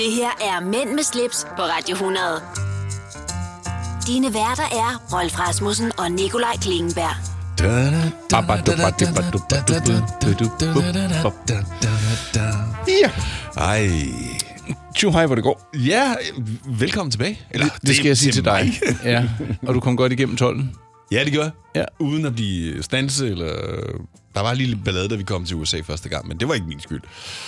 Det her er Mænd med slips på Radio 100. Dine værter er Rolf Rasmussen og Nikolaj Klingenberg. Ja. Ej. Hej, hvor det går. Ja, velkommen tilbage. Eller, det skal jeg sige til dig. Ja. Og du kom godt igennem 12'en. Ja, det gør jeg. Ja. Uden at blive standset, eller... Der var lige lidt ballade, da vi kom til USA første gang, men det var ikke min skyld.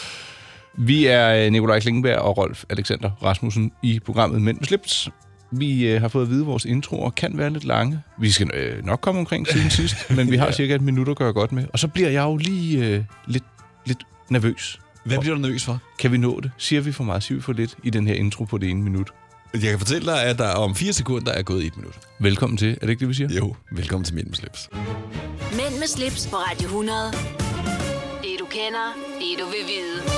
Vi er Nikolaj Klingenberg og Rolf Alexander Rasmussen i programmet Mænd med slips. Vi har fået at vide, at vores introer kan være lidt lange. Vi skal nok komme omkring siden sidst, men vi har cirka et minut at gøre godt med. Og så bliver jeg jo lige lidt nervøs. Hvad bliver du nervøs for? Kan vi nå det? Siger vi for meget? Siger vi for lidt i den her intro på det ene minut? Jeg kan fortælle dig, at der om 4 sekunder er gået 1 minut. Velkommen til. Er det ikke det, vi siger? Jo, velkommen til Mænd med slips. Mænd med slips på Radio 100. Det du kender, det du vil vide.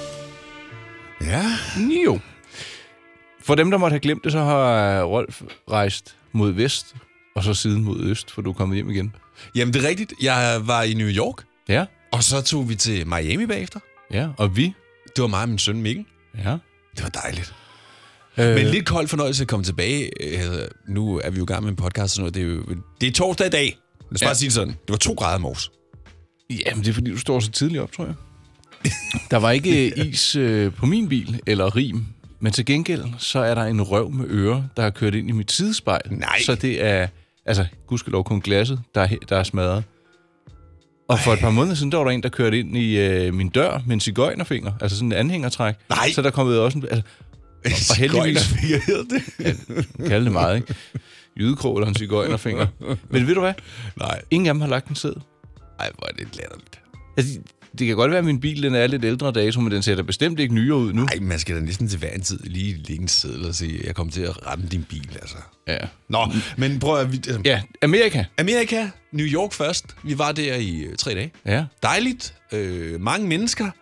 Ja. Jo. For dem, der måtte have glemt det, så har Rolf rejst mod vest, og så siden mod øst, for du er kommet hjem igen. Jamen, det er rigtigt. Jeg var i New York, Ja. og så tog vi til Miami bagefter. Ja, og vi? Det var mig og min søn Mikkel. Ja. Det var dejligt. Men lidt kold fornøjelse at komme tilbage. Nu er vi jo i gang med en podcast og sådan noget. Det er torsdag i dag. Lad os bare sige det sådan. Det var 2 grader i morges. Jamen, det er fordi, du står så tidligt op, tror jeg. Der var ikke is på min bil, eller rim. Men til gengæld, så er der en røv med ører, der har kørt ind i mit sidespejl. Nej. Så det er, altså, gudskelov kun glasset, der er smadret. Og for et par måneder siden, der var der en, der kørte ind i min dør med en cigøjnerfinger. Altså sådan en anhængertræk. Nej. Så der kom også en... Altså, og heldigvis... Hedder det? Ja, kalde det meget, ikke? Jydekrog eller en cigøjnerfinger. Men ved du hvad? Nej. Ingen af dem har lagt en sæd. Ej, hvor er det latterligt. Altså, det kan godt være, at min bil den er lidt ældre dato, men den ser da bestemt ikke nyere ud nu. Nej, man skal da næsten til hver en tid lige lægge en seddel og sige, jeg kommer til at ramme din bil, altså. Ja. Nå, men prøv at... Ja, Amerika. Amerika, New York først. Vi var der i 3 dage. Ja. Dejligt. Mange mennesker.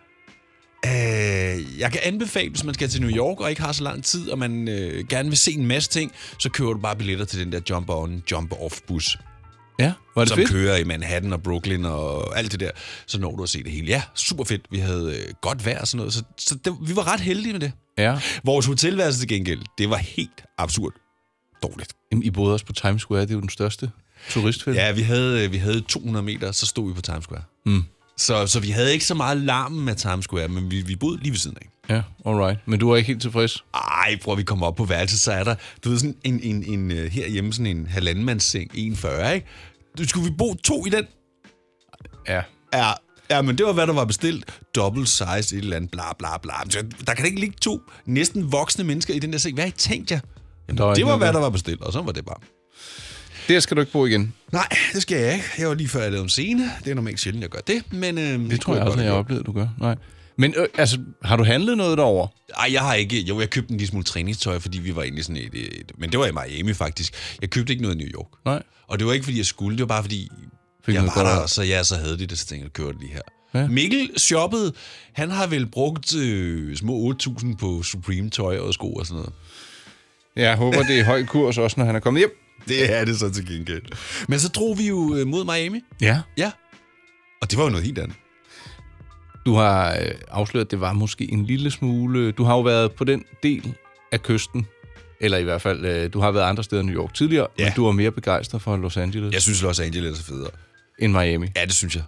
Jeg kan anbefale, hvis man skal til New York og ikke har så lang tid, og man gerne vil se en masse ting, så køber du bare billetter til den der jump-on, jump-off-bus. Ja, var det som fedt? kører i Manhattan og Brooklyn og alt det der. Så når du at se det hele. Ja, super fedt. Vi havde godt vejr og sådan noget, så vi var ret heldige med det. Ja. Vores hotelværelse til gengæld, det var helt absurd dårligt. Jamen, I boede også på Times Square, det er jo den største turistfelt. Ja, vi havde 200 meter, så stod vi på Times Square. Mm. Så vi havde ikke så meget larm med Times Square, men vi boede lige ved siden af. Ja, alright. Men du var ikke helt tilfreds? Ej, prøv at vi kommer op på værelset, så er der, du ved, sådan en herhjemme, sådan en halvandemandseng, 1,40, ikke? Skulle vi bo 2 i den? Ja. Ja, men det var, hvad der var bestilt. Double size, et eller andet, bla bla bla. Der kan ikke ligge 2 næsten voksne mennesker i den der seng. Hvad har I tænkt jer? Jamen, det var, hvad der var bestilt, og så var det bare. Der skal du ikke bo igen. Nej, det skal jeg ikke. Jeg var lige før, jeg lavede en scene. Det er normalt sjældent, jeg gør det. Men, det tror jeg også, jeg har oplevet, du gør. Nej. Men altså, har du handlet noget derovre? Nej, jeg har ikke. Jo, jeg købte en lille smule træningstøj, fordi vi var egentlig sådan men det var i Miami faktisk. Jeg købte ikke noget i New York. Nej. Og det var ikke, fordi jeg skulle. Det var bare, fordi jeg var der, og så havde de det, så tænkte jeg, kører det lige her. Ja. Mikkel shoppede. Han har vel brugt små 8.000 på Supreme-tøj og sko og sådan noget. Jeg håber, det er høj kurs også, når han er kommet hjem. Det er det så til gengæld. Men så drog vi jo mod Miami. Ja. Ja. Og det var jo noget helt andet. Du har afsløret, at det var måske en lille smule... Du har jo været på den del af kysten, eller i hvert fald, du har været andre steder i New York tidligere, ja. Men du var mere begejstret for Los Angeles. Jeg synes, Los Angeles er federe. End Miami. Ja, det synes jeg.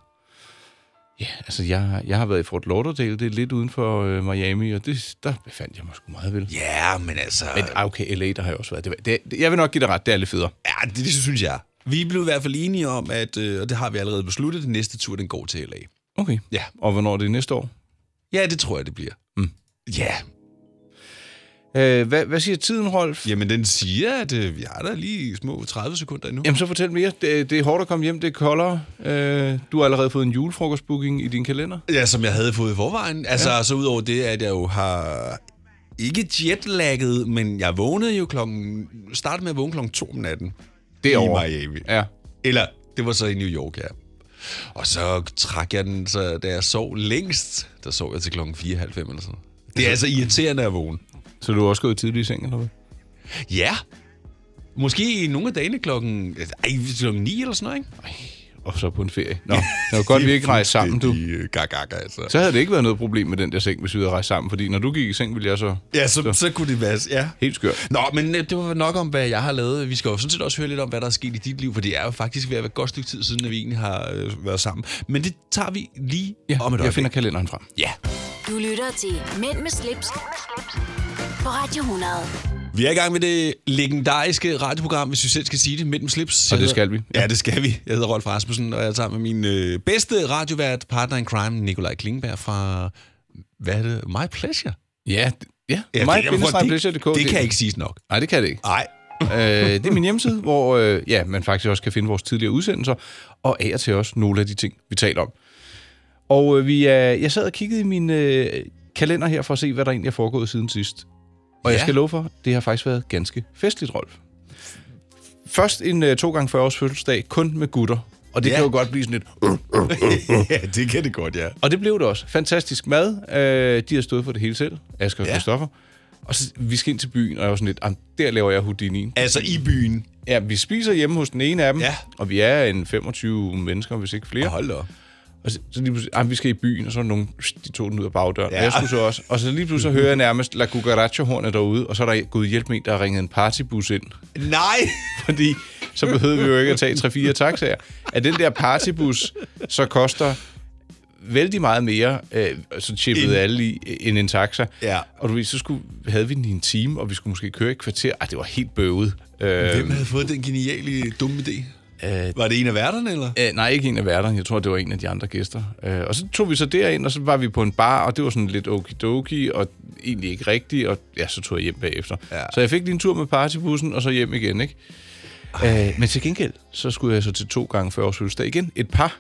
Ja, altså jeg har været i Fort Lauderdale, det er lidt uden for Miami, og der befandt jeg mig sgu meget vel. Ja, men altså... Men okay, LA, der har jeg også været. Jeg vil nok give dig ret, det er lidt federe. Ja, det synes jeg. Vi blev i hvert fald enige om, at, og det har vi allerede besluttet, at den næste tur, den går til LA. Okay. Ja. Og hvornår er det næste år? Ja, det tror jeg, det bliver. Mm. Ja. Hvad siger tiden, Rolf? Jamen, den siger, at vi har der lige små 30 sekunder endnu. Jamen, så fortæl mere. Det er hårdt at komme hjem, det er koldere. Du har allerede fået en julefrokostbooking i din kalender. Ja, som jeg havde fået i forvejen. Altså, ja. Så udover det, at jeg jo har ikke jetlagget, men jeg vågnede jo startede med at vågne 2 om natten. Det er i Miami. Ja. Eller, det var så i New York, ja. Og så trak jeg den, så da jeg sov længst, der sov jeg til 4:30 eller sådan. Det er altså irriterende at vågne. Så du er også gået tidligt i seng, eller hvad? Ja. Måske i nogle af dagene klokken 9 eller sådan noget, ikke? Og så på en ferie. Nå, det var godt, vi ikke rejste sammen, du. Altså. Så havde det ikke været noget problem med den der seng, hvis vi havde rejst sammen, fordi når du gik i seng, ville jeg så... Ja, så kunne det være, ja. Helt skørt. Nå, men det var nok om, hvad jeg har lavet. Vi skal jo sådan set også høre lidt om, hvad der er sket i dit liv, for det er jo faktisk ved at være et godt stykke tid siden, at vi egentlig har været sammen. Men det tager vi lige om et øjeblik. Jeg finder kalenderen frem. Ja. Du lytter til Mænd med slips på Radio 100. Vi er i gang med det legendariske radioprogram, hvis vi selv skal sige det, Mænd med slips. Og det skal vi. Ja, det skal vi. Jeg hedder Rolf Rasmussen, og jeg er sammen med min bedste radiovært, partner in crime, Nikolaj Klingenberg fra, hvad er det, My Pleasure? Ja, my-pleasure.dk. Det kan ikke siges nok. Nej, det kan det ikke. Nej. Det er min hjemmeside, hvor man faktisk også kan finde vores tidligere udsendelser, og af og til også nogle af de ting, vi taler om. Og jeg sad og kiggede i min kalender her for at se, hvad der egentlig er foregået siden sidst. Og jeg skal love for, det har faktisk været ganske festligt, Rolf. Først en 2x40 års fødselsdag, kun med gutter. Og det kan jo godt blive sådan lidt... Ja, det kan det godt, ja. Og det blev det også. Fantastisk mad. De har stået for det hele selv, Asger og Christoffer. Og så, vi skal ind til byen, og jeg var sådan lidt, der laver jeg Houdini. Altså i byen? Ja, vi spiser hjemme hos den ene af dem, og vi er en 25 mennesker, hvis ikke flere. Hold da. Og så lige pludselig, vi skal i byen, og så er nogen, de tog den ud af bagdøren. Ja. Jeg skulle så også. Og så lige pludselig hører jeg nærmest La Cucaracha-hornet derude, og så er der gået hjælp med en, der har ringet en partybus ind. Nej! Fordi så behøvede vi jo ikke at tage 3-4 taxaer. At den der partybus så koster vældig meget mere, så chippede alle i, end en taxa. Ja. Og du ved, så havde vi den i en time, og vi skulle måske køre et kvarter. Det var helt bøvet. Hvem havde fået den geniale, dumme idé? Var det en af værterne, eller? Nej, ikke en af værterne. Jeg tror, det var en af de andre gæster. Og så tog vi så derind, og så var vi på en bar, og det var sådan lidt okidoki, og egentlig ikke rigtigt, og så tog jeg hjem bagefter. Ja. Så jeg fik lige en tur med partybussen, og så hjem igen, ikke? Men til gengæld, så skulle jeg så til 2x40 års fødselsdag igen. Et par,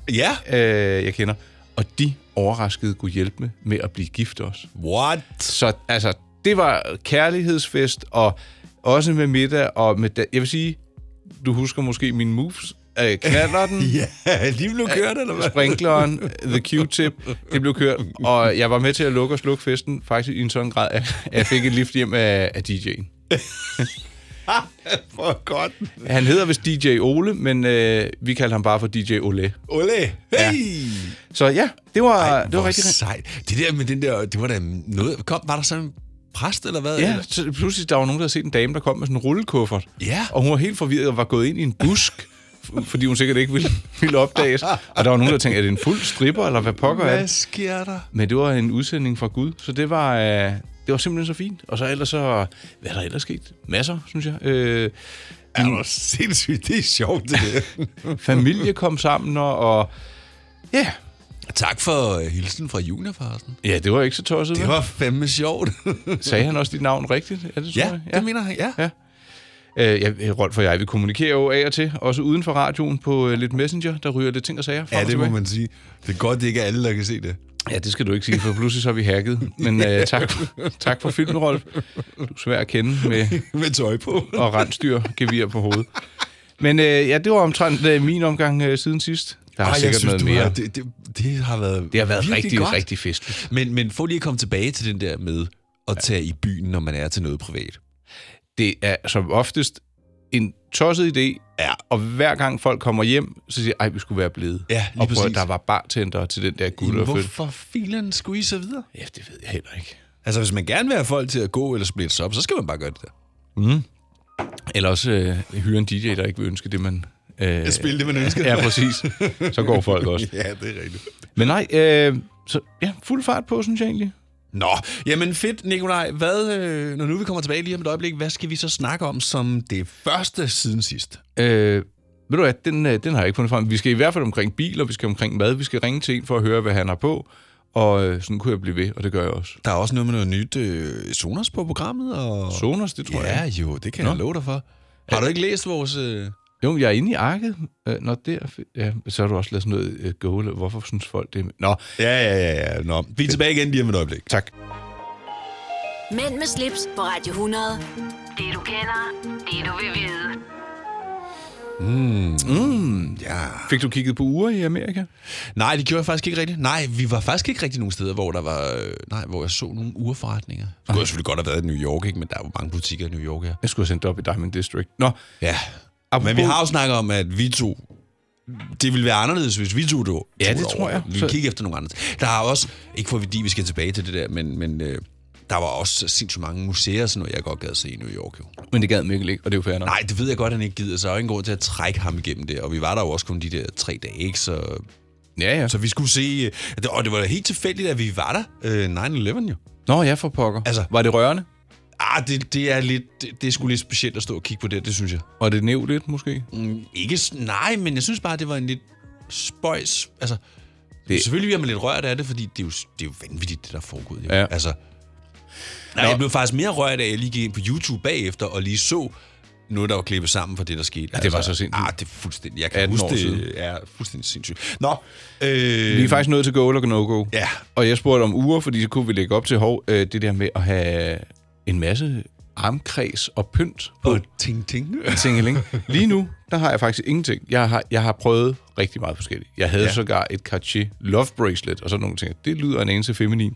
jeg kender, og de overraskede kunne hjælpe med at blive gift også. What? Så altså, det var kærlighedsfest, og også med middag, og med jeg vil sige, du husker måske mine moves. Knallerten. Ja, de blev kørt, eller hvad? Sprinkleren, the Q-tip, det blev kørt. Og jeg var med til at lukke og slukke festen, faktisk i en sådan grad, at jeg fik et lift hjem af DJ'en. For godt. Han hedder vist DJ Ole, men vi kalder ham bare for DJ Ole. Ole, hey! Ja. Så ja, det var rigtig sejt. Det der med den der, det var da noget... Var der sådan en præst, eller hvad? Ja, så pludselig der var nogen, der havde set en dame, der kom med sådan en rullekuffert. Ja. Og hun var helt forvirret og var gået ind i en busk, fordi hun sikkert ikke ville opdages. Og der var nogen, der tænkte, er det en fuld stripper, eller hvad pokker er det? Hvad sker der? Men det var en udsending fra Gud, så det var simpelthen så fint. Og så ellers så... Hvad er der ellers sket? Masser, synes jeg. Det var sindssygt. Det er sjovt, det der. Familie kom sammen, og ja... Tak for hilsen fra Junior, forresten. Ja, det var ikke så tosset. Det var fandme sjovt. Sagde han også dit navn rigtigt? Ja, det tror jeg. Det mener han, ja. Rolf og jeg, vi kommunikerer jo af og til, også uden for radioen på lidt Messenger, der ryger lidt ting og sager. Ja, det må man sige. Det er godt, det ikke er alle, der kan se det. Ja, det skal du ikke sige, for pludselig så er vi hacket. Men tak for filmen, Rolf. Du er svær at kende med tøj på. Og rensdyrgevir på hovedet. Men det var omtrent min omgang siden sidst. Der har sikkert noget mere. Det har været rigtig, godt. rigtig festligt. Men få lige at komme tilbage til den der med at tage i byen, når man er til noget privat. Det er som oftest en tosset idé, og hver gang folk kommer hjem, så siger jeg, vi skulle være blevet. Ja, lige præcis. Og der var bartender til den der gutter. Hvorfor filen skulle I så videre? Ja, det ved jeg heller ikke. Altså, hvis man gerne vil have folk til at gå eller splittes op, så skal man bare gøre det der. Mm. Eller også hyre en DJ, der ikke vil ønske det, man... spille det, man ønsker. Ja, præcis. Så går folk også. Ja, det er rigtigt. Men nej, så fuld fart på, synes jeg egentlig. Nå, jamen fedt, Nikolaj. Når nu vi kommer tilbage lige om et øjeblik, hvad skal vi så snakke om som det første siden sidst? Ved du hvad, den har jeg ikke fundet frem. Vi skal i hvert fald omkring biler, vi skal omkring mad, vi skal ringe til en for at høre, hvad han har på. Og sådan kunne jeg blive ved, og det gør jeg også. Der er også noget med noget nyt Sonos på programmet. Og... Sonos, det tror jeg. Ja, jo, det kan jeg love dig for. Har du ikke læst vores... Jo, jeg er inde i arket. Så har du også lavet sådan noget goal. Hvorfor synes folk det? Nå. Ja. Nå. Vi er tilbage igen lige om et øjeblik. Tak. Mænd med slips på Radio 100. Det du kender, det du vil vide. Ja. Fik du kigget på uger i Amerika? Nej, det gjorde jeg faktisk ikke rigtigt. Nej, vi var faktisk ikke rigtig nogen steder, hvor der var, hvor jeg så nogle urforretninger. Det skulle jeg selvfølgelig godt have været i New York, ikke? Men der er jo mange butikker i New York her. Jeg skulle have sendt det op i Diamond District. Nå. Ja. Men vi har jo snakket om, at vi to, det ville være anderledes, hvis vi tog det. Ja, det tror jeg. Vi vil kigge efter nogle andre. Der er også, ikke fordi vi skal tilbage til det der, men der var også sindssygt mange museer, sådan noget, jeg godt gad se i New York. Jo. Men det gad Mikkel ikke, og det er jo fair nok. Nej, det ved jeg godt, han ikke gider, så er jo ingen grund til at trække ham igennem det. Og vi var der jo også kun de der 3 dage, ikke? Så vi skulle se... Og det var helt tilfældigt, at vi var der 9/11 jo. Nå ja, for pokker. Altså, var det rørende? Det er lidt... Det er sgu lidt specielt at stå og kigge på det synes jeg. Var det nævnt lidt, måske? Nej, men jeg synes bare, det var en lidt spøjs... Altså, selvfølgelig bliver man lidt rørt af det, fordi det er jo vanvittigt, det der er foregået. Jo. Ja. Altså... Nej, jeg blev faktisk mere rørt af, at jeg lige gik ind på YouTube bagefter og lige så noget, der var klippet sammen for det, der skete. Ja, det var så sindssygt. Det er fuldstændig... Jeg kan huske, det er fuldstændig sindssygt. Nå. Vi er faktisk nået til go eller no-go. Ja. Og jeg spurgte om uger, fordi så kunne vi lægge op til det der med at have en masse armkreds og pynt på. Og ting. Lige nu, der har jeg faktisk ingenting. Jeg har prøvet rigtig meget forskelligt. Jeg havde sågar et Cartier Love Bracelet og sådan nogle ting. Det lyder en anelse feminin.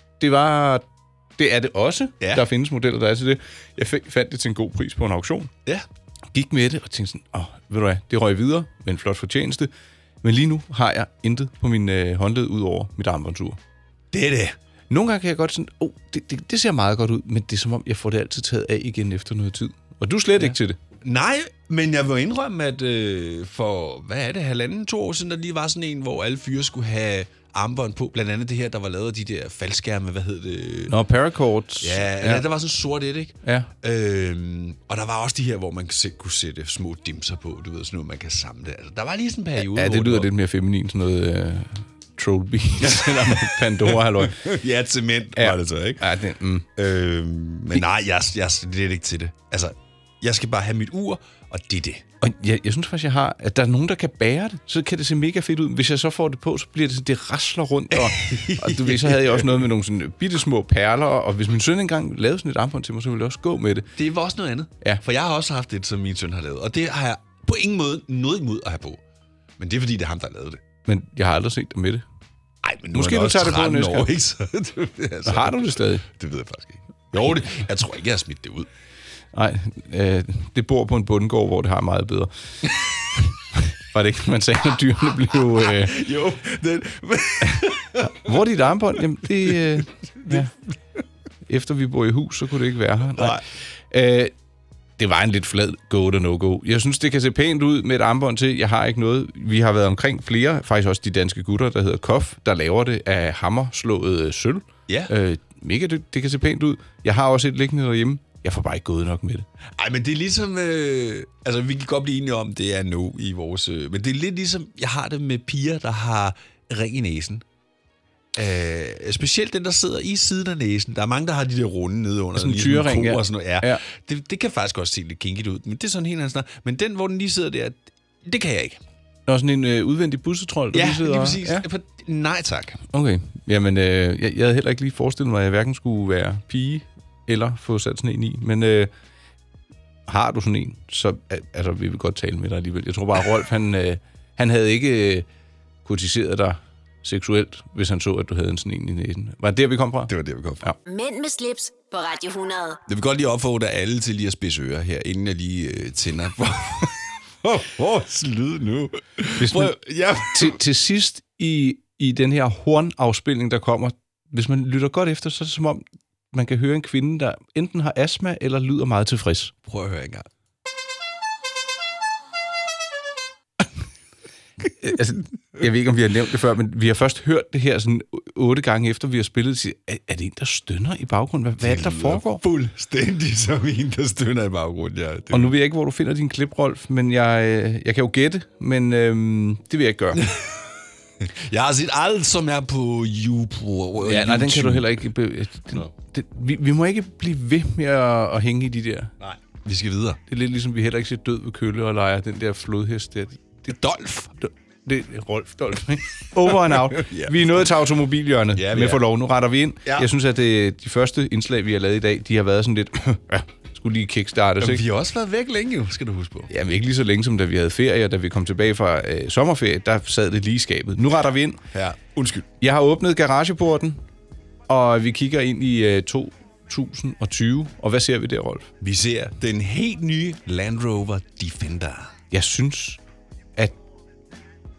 Det er det også. Ja. Der findes modeller, der er til det. Jeg fandt det til en god pris på en auktion. Ja. Gik med det og tænkte sådan, ved du hvad, det røg videre med en flot fortjeneste. Men lige nu har jeg intet på min håndled ud over mit armbåndsur. Det er det. Nogle gange kan jeg godt sådan, det ser meget godt ud, men det er som om, jeg får det altid taget af igen efter noget tid. Og du er slet ikke til det. Nej, men jeg vil indrømme, at for, 1,5-2 år siden, der lige var sådan en, hvor alle fyre skulle have armbånd på. Blandt andet det her, der var lavet af de der faldskærme, hvad hed det? Nå, paracords. Ja, der var sådan sort et, ikke? Ja. Og der var også de her, hvor man kunne sætte små dimser på, du ved, sådan noget, man kan samle. Altså, der var lige sådan en periode. Ja, det lyder lidt mere feminin, sådan noget Trollbeans eller Pandora, halløj. Ja, cement var det så, ikke? Ja, men nej, jeg er slet ikke til det. Altså, jeg skal bare have mit ur, og det er det. Og jeg synes faktisk, at der er nogen, der kan bære det. Så kan det se mega fedt ud. Hvis jeg så får det på, så bliver det rasler rundt. Og du ved, så havde jeg også noget med nogle sådan bittesmå perler. Og hvis min søn engang lavede sådan et armbånd til mig, så ville jeg også gå med det. Det var også noget andet. Ja. For jeg har også haft det, som min søn har lavet. Og det har jeg på ingen måde noget imod at have på. Men det er fordi, det er ham, der har lavet det. Men jeg har aldrig set dig med det. Nej, men nu måske er du tager det på næste gang. Altså, har du det stadig? Det ved jeg faktisk ikke. Jo, jeg tror ikke, jeg har smidt det ud. Nej, det bor på en bondegård, hvor det har meget bedre. Var det ikke, man sagde, når dyrene blev... Jo, hvor er dit armbånd? Jamen, det... ja. Efter vi bor i hus, så kunne det ikke være her. Nej. Det var en lidt flad go eller no-go. Jeg synes, det kan se pænt ud med et armbånd til. Jeg har ikke noget. Vi har været omkring flere, faktisk også de danske gutter, der hedder Koff, der laver det af hammerslået sølv. Ja. Mega, det kan se pænt ud. Jeg har også et liggende derhjemme. Jeg får bare ikke gået nok med det. Ej, men det er ligesom... altså, vi kan godt blive enige om, det er no i vores... men det er lidt ligesom, jeg har det med piger, der har ring i næsen. Specielt den, der sidder i siden af næsen. Der er mange, der har de der runde nede under. Sådan en tyrering, ja. Og sådan noget. Ja. Det kan faktisk også se lidt kinkigt ud, men det er sådan helt andet snak. Men den, hvor den lige sidder der, det kan jeg ikke. Der er sådan en udvendig bussetrol, der lige sidder... lige præcis. Ja. Nej, tak. Okay. Jamen, jeg havde heller ikke lige forestillet mig, at jeg hverken skulle være pige eller få sat sådan en i. Men har du sådan en, så altså, vi vil godt tale med dig alligevel. Jeg tror bare, Rolf, han havde ikke kurtiseret dig seksuelt, hvis han så, at du havde en sådan en i næsen. Var det der, vi kom fra? Det var der, vi kom fra. Ja. Mænd med slips på Radio 100. Jeg vil godt lige opfordre alle til lige at spidse ører her, inden jeg lige tænder på vores lyd nu. Til sidst i den her hornafspilning, der kommer, hvis man lytter godt efter, så er det som om, man kan høre en kvinde, der enten har astma, eller lyder meget tilfreds. Prøv at høre en gang. Altså, jeg ved ikke, om vi har nævnt det før, men vi har først hørt det her sådan 8 gange efter, vi har spillet det. Er det en, der stønner i baggrunden? Hvad er det, der foregår? Fuldstændig som en, der stønner i baggrunden, ja. Og nu ved jeg ikke, hvor du finder din klip, Rolf, men jeg kan jo gætte, men det vil jeg ikke gøre. Jeg har set alt, som er på YouTube. Ja, nej, den kan du heller ikke... Vi må ikke blive ved med at hænge i de der... Nej, vi skal videre. Det er lidt ligesom, vi heller ikke ser Død ved Kølle og leger den der flodhest der. Det er Dolf. Det er Rolf Dolf, ikke? Over and out. Ja. Vi er nået til automobilhjørnet med forlov. Nu retter vi ind. Ja. Jeg synes, at de første indslag, vi har lavet i dag, de har været sådan lidt... skulle lige kickstartes, ikke? Vi har også været væk længe jo, skal du huske på. Jamen ikke lige så længe, som da vi havde ferie, og da vi kom tilbage fra sommerferie, der sad det lige i skabet. Nu retter vi ind. Ja, undskyld. Jeg har åbnet garageporten, og vi kigger ind i 2020. Og hvad ser vi der, Rolf? Vi ser den helt nye Land Rover Defender. Jeg synes, at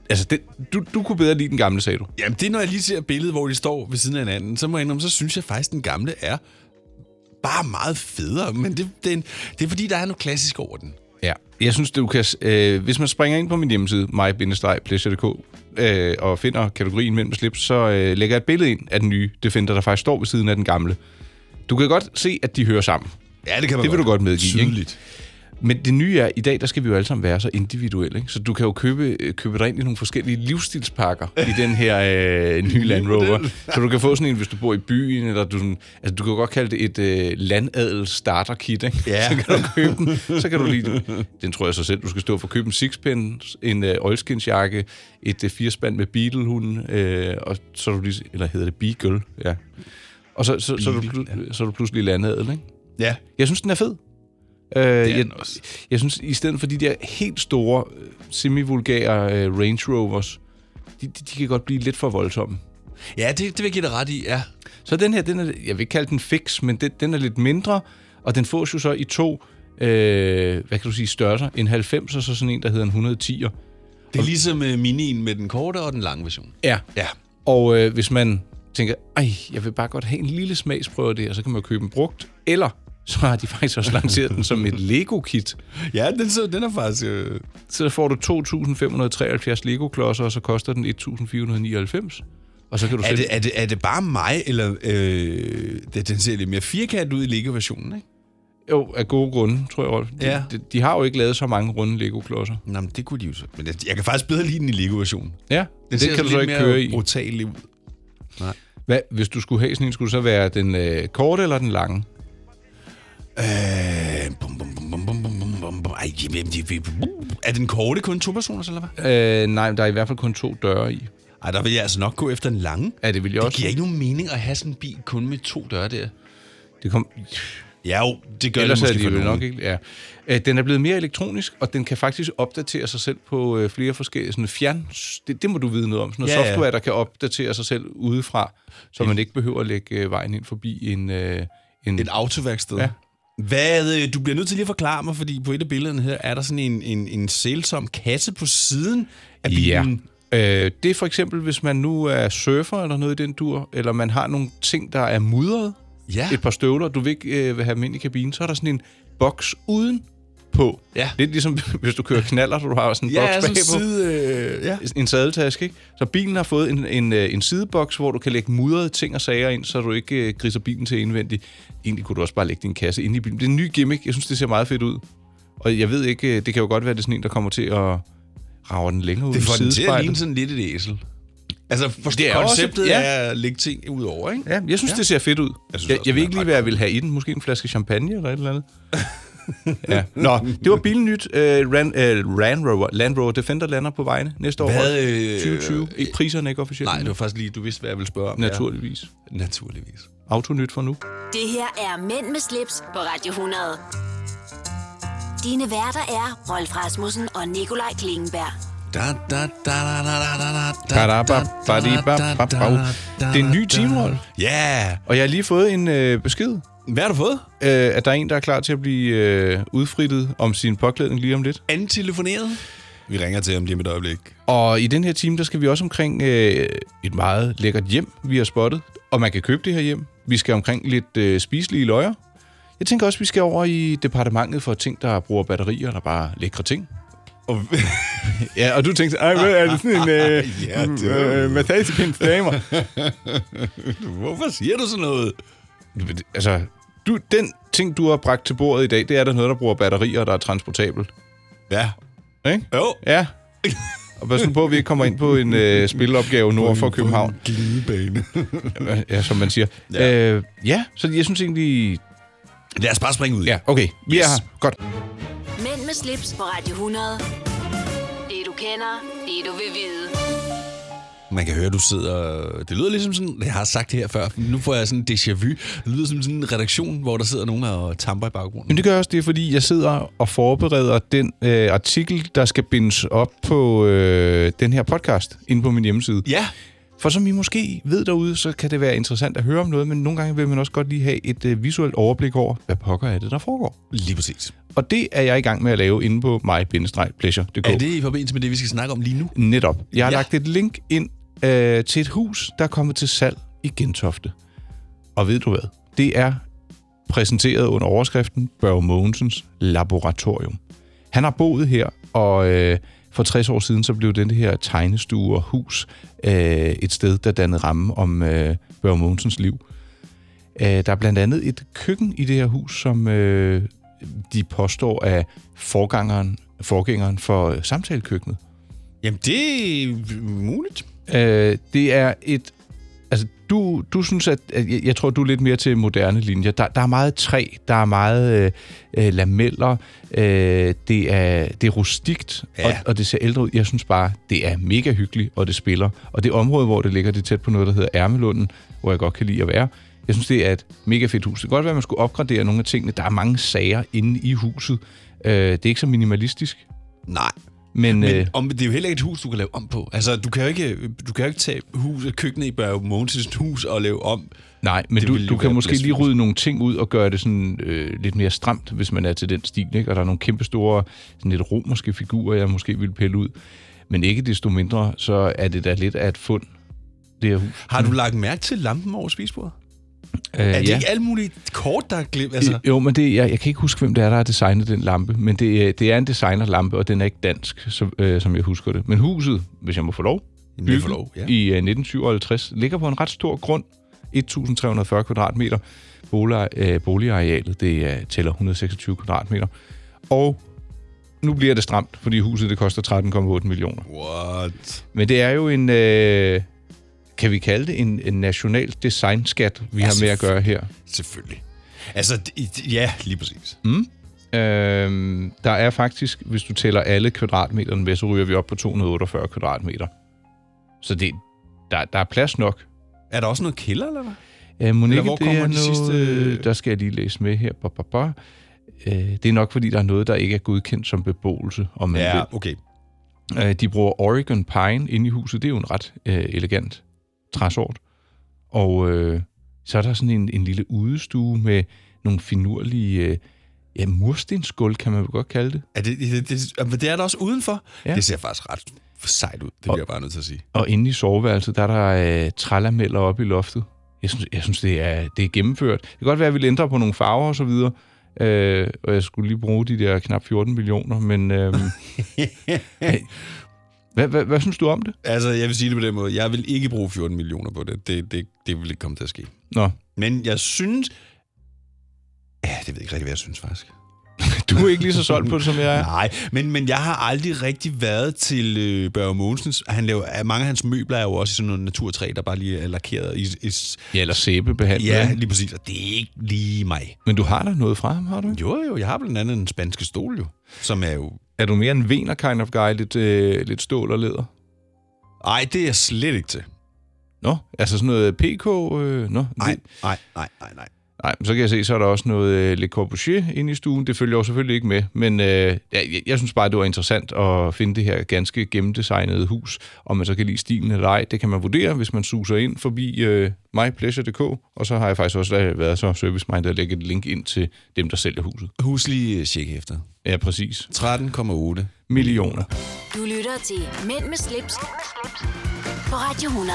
Altså, du kunne bedre lide den gamle, sagde du? Jamen, det er, når jeg lige ser billedet, hvor de står ved siden af hinanden, så må jeg indrømme, så synes jeg faktisk, den gamle er bare meget federe. Men det er fordi, der er noget klassisk over den. Ja, jeg synes, du kan... hvis man springer ind på min hjemmeside, my-pleasure.dk, og finder kategorien Mænd med slips, så lægger jeg et billede ind af den nye Defender, der faktisk står ved siden af den gamle. Du kan godt se, at de hører sammen. Ja, det kan man det vil godt. du godt medgive, Tydeligt. ikke? Men det nye er, i dag, der skal vi jo alle sammen være så individuelle, ikke? Så du kan jo købe dig ind i nogle forskellige livsstilspakker i den her nye Land Rover. Så du kan få sådan en, hvis du bor i byen, eller du kan jo godt kalde det et landadel starter kit, ikke? Ja. Så kan du købe den. Så kan du lige... Den tror jeg så selv, du skal stå for at købe en sixpence, en oilskinsjakke, et 4-spand med Beagle-hunden, og så er du lige... Eller hedder det Beagle? Ja. Og så er du pludselig landadel, ikke? Ja. Jeg synes, den er fed. Jeg synes, i stedet for de der helt store, semi-vulgære Range Rovers, de kan godt blive lidt for voldsomme. Ja, det vil jeg give dig ret i, ja. Så den her, jeg vil ikke kalde den fix, men den er lidt mindre, og den fås jo så i to, hvad kan du sige, størrelser. En 90 og så sådan en, der hedder en 110'er. Det er ligesom minien med den korte og den lange version. Ja. Ja. Og hvis man tænker, jeg vil bare godt have en lille smagsprøve af det, og så kan man købe den brugt, eller så har de faktisk også lanceret den som et Lego-kit. Ja, den er faktisk... Så får du 2.573 Lego-klodser, og så koster den 1.499. Og så kan du er det bare mig, eller den ser lidt mere firkantet ud i Lego-versionen, ikke? Jo, af gode grunde, tror jeg, Rolf. Ja. De har jo ikke lavet så mange runde Lego-klodser. Nå, men det kunne de jo så. Men jeg kan faktisk bedre lide den i Lego-versionen. Ja, den det kan du så ikke køre i. Brutal ud. Nej. Hvad, hvis du skulle have sådan en, skulle det så være den korte eller den lange? Er den korte kun 2 personer, eller hvad? Nej, der er i hvert fald kun 2 døre i. Ej, der vil jeg altså nok gå efter den lange. Ja, det vil jeg også. Det giver ikke nogen mening at have sådan en bil kun med 2 døre der. Ja, jo, det gør ellers det måske for nogen. nok ikke. Ja. Den er blevet mere elektronisk, og den kan faktisk opdatere sig selv på flere forskellige sådan det må du vide noget om. Sådan noget software, der kan opdatere sig selv udefra, så man ikke behøver at lægge vejen ind forbi en autoværksted. Ja. Du bliver nødt til lige at forklare mig, fordi på et af billederne her er der sådan en sælsom kasse på siden af bilen. Ja. Det er for eksempel, hvis man nu er surfer eller noget i den dur, eller man har nogle ting, der er mudret. Ja. Et par støvler, du vil ikke vil have dem ind i kabinen, så er der sådan en boks uden på. Ja. Lidt ligesom, hvis du kører knaller, så du har sådan en boks bagpå. En sadeltaske, ikke? Så bilen har fået en sideboks, hvor du kan lægge mudrede ting og sager ind, så du ikke griser bilen til indvendigt. Egentlig kunne du også bare lægge din kasse ind i bilen. Det er en ny gimmick. Jeg synes, det ser meget fedt ud. Og jeg ved ikke, det kan jo godt være, det er sådan en, der kommer til at rage den længere ud i sidespejlet. Det får den til at ligne sådan lidt et æsel. Altså, konceptet er at lægge ting ud over, ikke? Ja, jeg synes, det ser fedt ud. Jeg ved ikke lige, hvad jeg vil have i den. Måske en flaske champagne eller et eller andet. Ja. Nå, det var bilnyt. Land Rover Defender lander på vejene næste år. 2020. Ikke priserne ikke officielt. Nej, det var faktisk lige, du vidste, hvad jeg ville spørge om. Naturligvis. Ja. Naturligvis. Autonyt for nu. Det her er Mænd med slips på Radio 100. Dine værter er Rolf Rasmussen og Nikolaj Klingenberg. Det er en ny time, Rolf. Ja. Og jeg har lige fået en besked. Hvad har du fået? At der er en, der er klar til at blive udfrittet om sin påklædning lige om lidt. Antelefoneret? Vi ringer til ham lige med et øjeblik. Og i den her time, der skal vi også omkring et meget lækkert hjem, vi har spottet. Og man kan købe det her hjem. Vi skal omkring lidt spiselige løjer. Jeg tænker også, vi skal over i departementet for ting, der bruger batterier, eller bare lækre ting. Ja, og du tænkte, hvad er det sådan en massagepins damer? Hvorfor siger du sådan noget? Altså, den ting, du har bragt til bordet i dag, det er der noget, der bruger batterier, der er transportabelt. Ja. Ikke? Jo. Ja. Og pas nu på, at vi ikke kommer ind på en spilopgave nord for København. Glidebane. Ja, som man siger. Ja, så jeg synes egentlig... Lad os bare springe ud. Ja, okay. Vi er her. Godt. Mænd med slips på Radio 100. Det du kender, det du vil vide. Man kan høre, du sidder... Det lyder ligesom sådan... Jeg har sagt det her før. Nu får jeg sådan en déjà vu. Det lyder som sådan en redaktion, hvor der sidder nogen og tamper i baggrunden. Men det gør også det, fordi jeg sidder og forbereder den artikel, der skal bindes op på den her podcast inde på min hjemmeside. Ja. For som I måske ved derude, så kan det være interessant at høre om noget, men nogle gange vil man også godt lige have et visuelt overblik over, hvad pokker er det, der foregår. Lige præcis. Og det er jeg i gang med at lave inde på my-pleasure.dk. Er det i forbindelse med det, vi skal snakke om lige nu? Netop. Jeg har lagt et link ind til et hus, der er kommet til salg i Gentofte. Og ved du hvad? Det er præsenteret under overskriften Børge Mogensens Laboratorium. Han har boet her, og for 60 år siden så blev den her tegnestue og hus et sted, der dannede ramme om Børge Mogensens liv. Der er blandt andet et køkken i det her hus, som de påstår er forgængeren for samtalekøkkenet. Jamen, det er muligt. Det er et... Altså, du synes, at jeg tror, du er lidt mere til moderne linjer. Der er meget træ, der er meget lameller, det er rustikt, og det ser ældre ud. Jeg synes bare, det er mega hyggeligt, og det spiller. Og det område, hvor det ligger, det er tæt på noget, der hedder Ærmelunden, hvor jeg godt kan lide at være. Jeg synes, det er et mega fedt hus. Det kan godt være, at man skulle opgradere nogle af tingene. Der er mange sager inde i huset. Det er ikke så minimalistisk. Nej. Men det er jo heller ikke et hus, du kan lave om på. Altså, du kan jo ikke tage køkkenet i Børge Mogensens hus og lave om. Nej, men du kan måske lige rydde nogle ting ud og gøre det sådan lidt mere stramt, hvis man er til den stil, ikke? Og der er nogle kæmpe store, sådan lidt romerske figurer, jeg måske ville pille ud. Men ikke desto mindre, så er det da lidt af et fund, det her hus. Har du lagt mærke til lampen over spisebordet? Er det ikke alle mulige kort, der er glemt? Altså? Jo, men jeg kan ikke huske, hvem det er, der har designet den lampe. Men det er en designerlampe, og den er ikke dansk, som jeg husker det. Men huset, hvis jeg må få lov, i 1957, ligger på en ret stor grund. 1.340 kvadratmeter. Boligarealet, det tæller 126 kvadratmeter. Og nu bliver det stramt, fordi huset det koster 13,8 millioner. What? Men det er jo en... kan vi kalde det en national designskat, vi har med at gøre her? Selvfølgelig. Altså, ja, lige præcis. Der er faktisk, hvis du tæller alle kvadratmeterne med, så ryger vi op på 248 kvadratmeter. Så der er plads nok. Er der også noget kælder, eller hvad? Eller hvor kommer de sidste... Der skal jeg lige læse med her. Det er nok, fordi der er noget, der ikke er godkendt som beboelse, om man vil. Okay. De bruger Oregon Pine inde i huset. Det er jo en ret elegant træsort. Og så er der sådan en lille udestue med nogle finurlige murstensgulv, kan man godt kalde det. Det er der også udenfor. Ja. Det ser faktisk ret sejt ud, det bliver jeg bare nødt til at sige. Og inde i soveværelset, der er der trælameller oppe i loftet. Jeg synes det er gennemført. Det kan godt være, at vi vil ændre på nogle farver og så videre. Og jeg skulle lige bruge de der knap 14 millioner, men... Hvad synes du om det? Altså, jeg vil sige det på den måde. Jeg vil ikke bruge 14 millioner på det. Det vil ikke komme til at ske. Nå. Men jeg synes... Ja, det ved jeg ikke rigtig, hvad jeg synes faktisk. Du er ikke lige så solgt på det, som jeg er. Nej, men jeg har aldrig rigtig været til Børge Mogensens. Mange af hans møbler er jo også i sådan noget naturtræ, der bare lige er lakeret i... Ja, eller sæbebehandlet. Ja, lige præcis. Og det er ikke lige mig. Men du har da noget fra ham, har du ikke? Jo, jeg har blandt andet en spanske stol jo, som er jo... Er du mere en Wener kind of guy, lidt stål og læder? Nej, det er jeg slet ikke til. Nå, altså sådan noget PK? Nej. Nej, så kan jeg se, så er der også noget Le Corbusier inde i stuen. Det følger jo selvfølgelig ikke med, men jeg synes bare, det var interessant at finde det her ganske gennemdesignede hus. Om man så kan lide stilen eller ej, det kan man vurdere, hvis man suser ind forbi mypleasure.dk. Og så har jeg faktisk også været så service-minded at lægge et link ind til dem, der sælger huset. Huslig tjek efter. Ja, præcis. 13,8 millioner. Du lytter til Mænd med slips på Radio 100.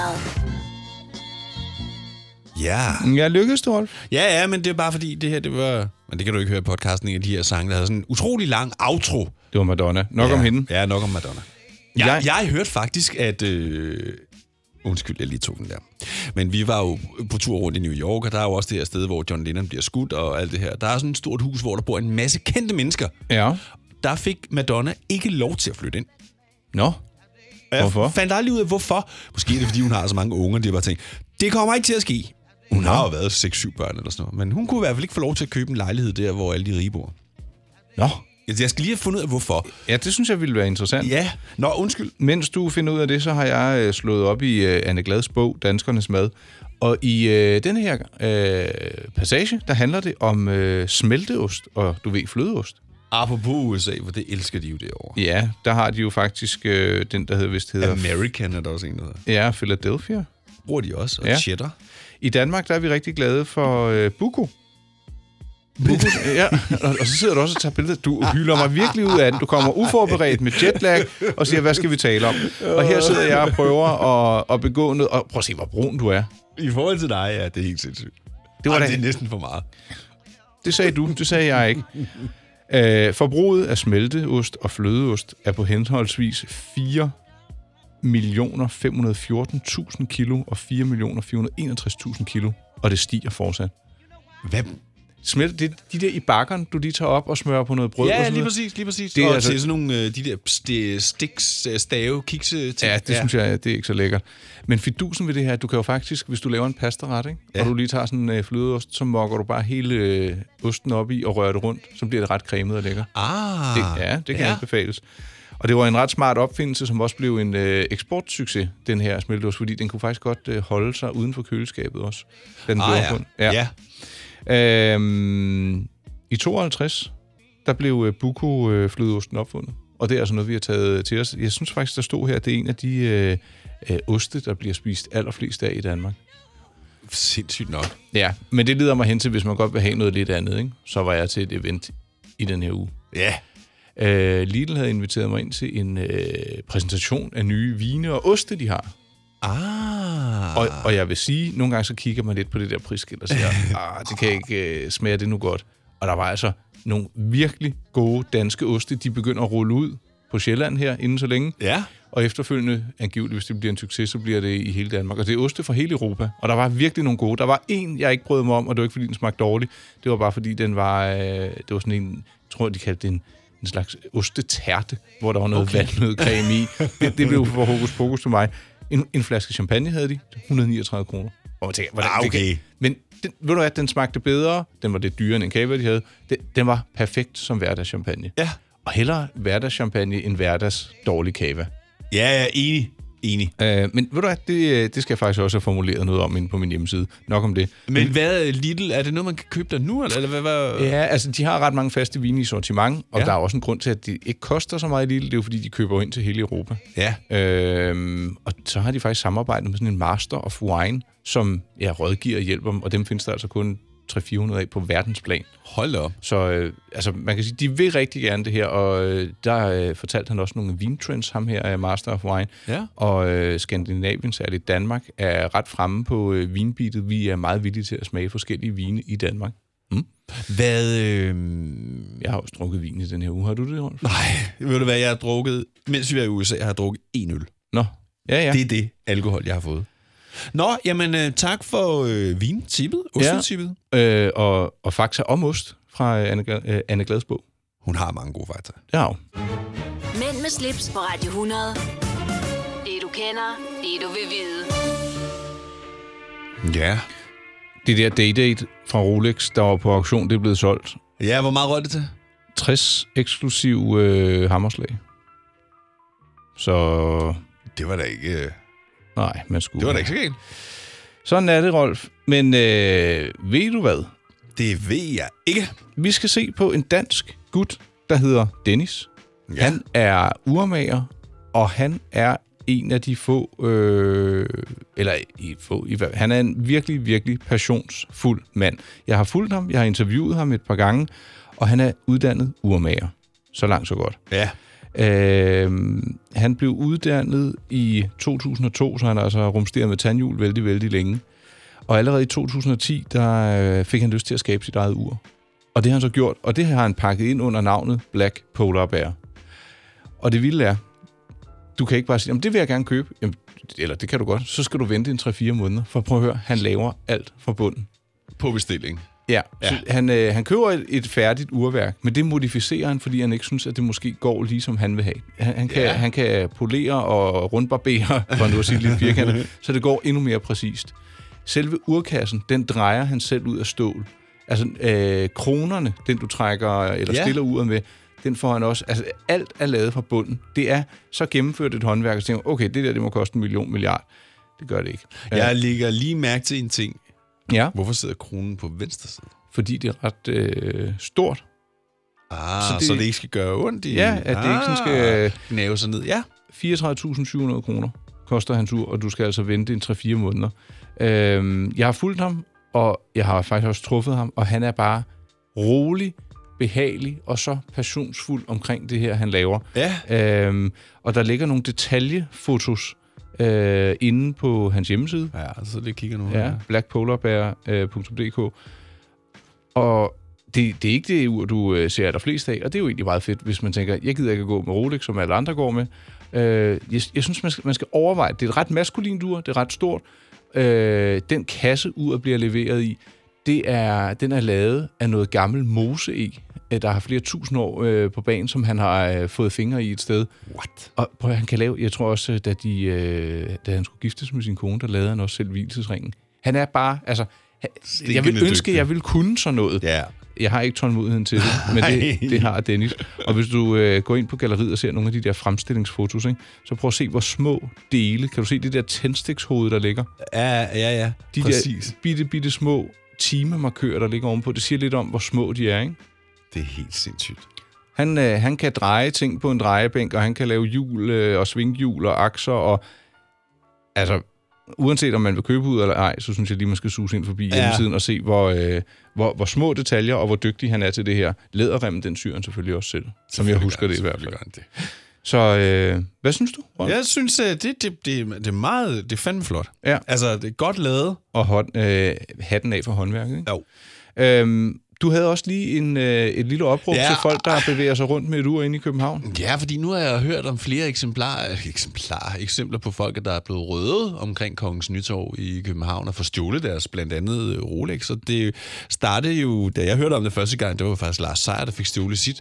Ja. Jeg lykkedes, Rolf. Ja, men det er bare fordi, det her, det var... Men det kan du ikke høre i podcasten, en af de her sange, der havde sådan en utrolig lang outro. Det var Madonna. Nok om hende. Ja, nok om Madonna. Jeg hørte faktisk, at... Undskyld, jeg lige tog den der. Men vi var jo på tur rundt i New York, og der er jo også det her sted, hvor John Lennon bliver skudt og alt det her. Der er sådan et stort hus, hvor der bor en masse kendte mennesker. Ja. Der fik Madonna ikke lov til at flytte ind. Nå. Hvorfor? Jeg fandt aldrig ud af, hvorfor. Måske er det, fordi hun har så mange unger, de bare tænkt, det kommer ikke til at ske. Hun har jo været 6-7 børn eller sådan noget. Men hun kunne i hvert fald ikke få lov til at købe en lejlighed der, hvor alle de rige bor. Nå. Jeg skal lige have fundet ud af, hvorfor. Ja, det synes jeg ville være interessant. Ja. Nå, undskyld. Mens du finder ud af det, så har jeg slået op i Anne Glads bog, Danskernes Mad. Og i denne her passage, der handler det om smelteost og, du ved, flødeost. Apropos USA, for det elsker de jo derovre. Ja, der har de jo faktisk den, der hedder... American er der også en, der hedder. Ja, Philadelphia. bruger de også, og cheddar. I Danmark, der er vi rigtig glade for buko. Ja, og så sidder du også og tager billeder. Du hylder mig virkelig ud af den. Du kommer uforberedt med jetlag og siger, hvad skal vi tale om? Og her sidder jeg og prøver at begå noget. Og prøv at se, hvor brun du er. I forhold til dig, ja, det er helt sindssygt. Det er næsten for meget. Det sagde du, det sagde jeg ikke. Forbruget af smelteost og flødeost er på henholdsvis 4.514.000 kilo og 4.461.000 kilo, og det stiger fortsat. Hvad? Det er de der i bakkerne, du lige tager op og smører på noget brød. Ja, og lige præcis. Det er og altså til sådan nogle de der stiks, stave, kikse ting. Ja, det synes jeg, det er ikke så lækkert. Men fidusen ved det her, du kan jo faktisk, hvis du laver en pastaret, ikke? Og du lige tager sådan en flødeost, så mokker du bare hele osten op i og rører det rundt, så bliver det ret cremet og lækker. Det kan anbefales. Og det var en ret smart opfindelse, som også blev en eksportsucces, den her smelteost, fordi den kunne faktisk godt holde sig uden for køleskabet også. Den ja. I 52, der blev buko-flødeosten opfundet. Og det er altså noget, vi har taget til os. Jeg synes faktisk, der stod her, at det er en af de oste, der bliver spist allerflest af i Danmark. Sindssygt nok. Ja, men det leder mig hen til, hvis man godt vil have noget lidt andet, ikke? Så var jeg til et event i den her uge. Ja. Lidl havde inviteret mig ind til en præsentation af nye vine og oste, de har. Og jeg vil sige, nogle gange så kigger man lidt på det der prisskilt og siger, det kan ikke smage det nu godt. Og der var altså nogle virkelig gode danske oste, de begynder at rulle ud på Sjælland her inden så længe. Ja. Og efterfølgende, angiveligt, hvis det bliver en succes, så bliver det i hele Danmark. Og det er oste fra hele Europa. Og der var virkelig nogle gode. Der var en, jeg ikke brød mig om, og det var ikke, fordi den smagte dårligt. Det var bare, fordi den var, det var sådan en, jeg tror, de kaldte det en slags ostetærte, hvor der var noget valnødcreme i. Det blev for hokus pokus til mig. En flaske champagne havde de, 139 kroner. Og jeg tænker, men ved du hvad, den smagte bedre, den var lidt dyrere end en cava, de havde. Den var perfekt som hverdagschampagne. Ja. Og hellere hverdagschampagne end hverdags dårlig cava. Ja, enig. Men ved du hvad, det skal jeg faktisk også have formuleret noget om inde på min hjemmeside. Nok om det. Men hvad, Lidl, er det noget, man kan købe der nu? Eller hvad? Ja, altså de har ret mange faste vine i sortiment, og der er også en grund til, at det ikke koster så meget i Lidl. Det er jo fordi, de køber ind til hele Europa. Ja. Og så har de faktisk samarbejdet med sådan en Master of Wine, som rådgiver og hjælper dem, og dem findes der altså kun 300-400 af på verdensplan. Hold op. Så altså, man kan sige, de vil rigtig gerne det her, og der fortalte han også nogle vintrends, ham her er Master of Wine. Ja. Og Skandinavien, særligt Danmark, er ret fremme på vinbitet. Vi er meget villige til at smage forskellige vine i Danmark. Jeg har også drukket vin i den her uge. Har du det, Rolf? Nej, ved du hvad, jeg har drukket, mens vi var i USA, jeg har drukket 1 øl. Nå, ja. Det er det alkohol, jeg har fået. Nå, jamen tak for vintippet, ostetippet. Ja, og fakta om ost fra Anne Glads bog. Hun har mange gode fakta. Ja. Mænd med slips på Radio 100. Det du kender, det du vil vide. Ja. Det der Day-Date fra Rolex, der var på auktion, det er blevet solgt. Ja, hvor meget røg det til? 60 eksklusiv hammerslag. Så... Det var da ikke... Nej, man skulle... Det var da ikke så galt. Sådan er det, Rolf. Men ved du hvad? Det ved jeg ikke. Vi skal se på en dansk gut, der hedder Dennis. Ja. Han er urmager, og han er en af de få... han er en virkelig, virkelig passionsfuld mand. Jeg har fulgt ham, jeg har interviewet ham et par gange, og han er uddannet urmager. Så langt, så godt. Ja. Han blev uddannet i 2002, så han altså rumsteret med tandhjul vældig, vældig længe. Og allerede i 2010, der fik han lyst til at skabe sit eget ur. Og det har han så gjort, og det har han pakket ind under navnet Black Polar Bear. Og det vilde er, du kan ikke bare sige, det vil jeg gerne købe, eller det kan du godt, så skal du vente en 3-4 måneder, for prøv at høre, han laver alt fra bunden. På bestilling. Ja. Så han køber et færdigt urværk, men det modificerer han, fordi han ikke synes, at det måske går lige som han vil have. Han kan polere og rundbarbere, for nu at sige lidt firkantet, så det går endnu mere præcist. Selve urkassen, den drejer han selv ud af stål. Altså kronerne, den du trækker eller stiller uret med, den får han også. Altså alt er lavet fra bunden. Det er så gennemført et håndværk, og så tænker okay, det må koste 1 milliard. Det gør det ikke. Jeg lægger lige mærke til en ting. Ja. Hvorfor sidder kronen på venstre side? Fordi det er ret stort. Så det ikke skal gøre ondt i... Ja, at det ikke sådan skal... Gnave sig ned, ja. 34.700 kroner. koster hans ur, og du skal altså vente en 3-4 måneder. Jeg har fulgt ham, og jeg har faktisk også truffet ham, og han er bare rolig, behagelig og så passionsfuld omkring det her, han laver. Ja. Og der ligger nogle detaljefotos inde på hans hjemmeside. Ja, så det kigger nu. Ja, blackpolarbear.dk. Og det er ikke det ur, du ser der flest af, og det er jo egentlig meget fedt, hvis man tænker, jeg gider ikke at gå med Rolex, som alle andre går med. Jeg synes, man skal overveje, det er et ret maskulint ur, det er ret stort. Den kasse, uret bliver leveret i, den er lavet af noget gammel mose der har flere tusind år på banen, som han har fået fingre i et sted. What? Og han kan lave, jeg tror også, da han skulle giftes med sin kone, der lavede han også selv vielsesringen. Han er bare, altså, jeg vil ønske, at jeg ville kunne sådan noget. Ja. Jeg har ikke tålmodigheden til det, men det har Dennis. Og hvis du går ind på galleriet og ser nogle af de der fremstillingsfotos, ikke, så prøv at se, hvor små dele. Kan du se det der tændstikshoved, der ligger? Ja. De præcis. der bitte små timemarkører, der ligger ovenpå. Det siger lidt om, hvor små de er, ikke? Det er helt sindssygt. Han kan dreje ting på en drejebænk, og han kan lave hjul og svinghjul og akser, og altså, uanset om man vil købe ud eller ej, så synes jeg lige, man skal suse ind forbi hjemmesiden og se, hvor små detaljer, og hvor dygtig han er til det her. Læderremmen, den syr han selvfølgelig også selv, som jeg husker det i hvert fald. Så hvad synes du, Ron? Jeg synes, det er meget, det er fandme flot. Ja. Altså, det er godt lavet. Og hatten af for håndværket, ikke? Jo. Du havde også lige et lille opråb til folk, der bevæger sig rundt med et ur inde i København. Ja, fordi nu har jeg hørt om flere eksempler på folk, der er blevet røvet omkring Kongens Nytorv i København og får stjålet deres blandt andet Rolex. Og det startede jo, da jeg hørte om det første gang, det var faktisk Lars Seier, der fik stjålet sit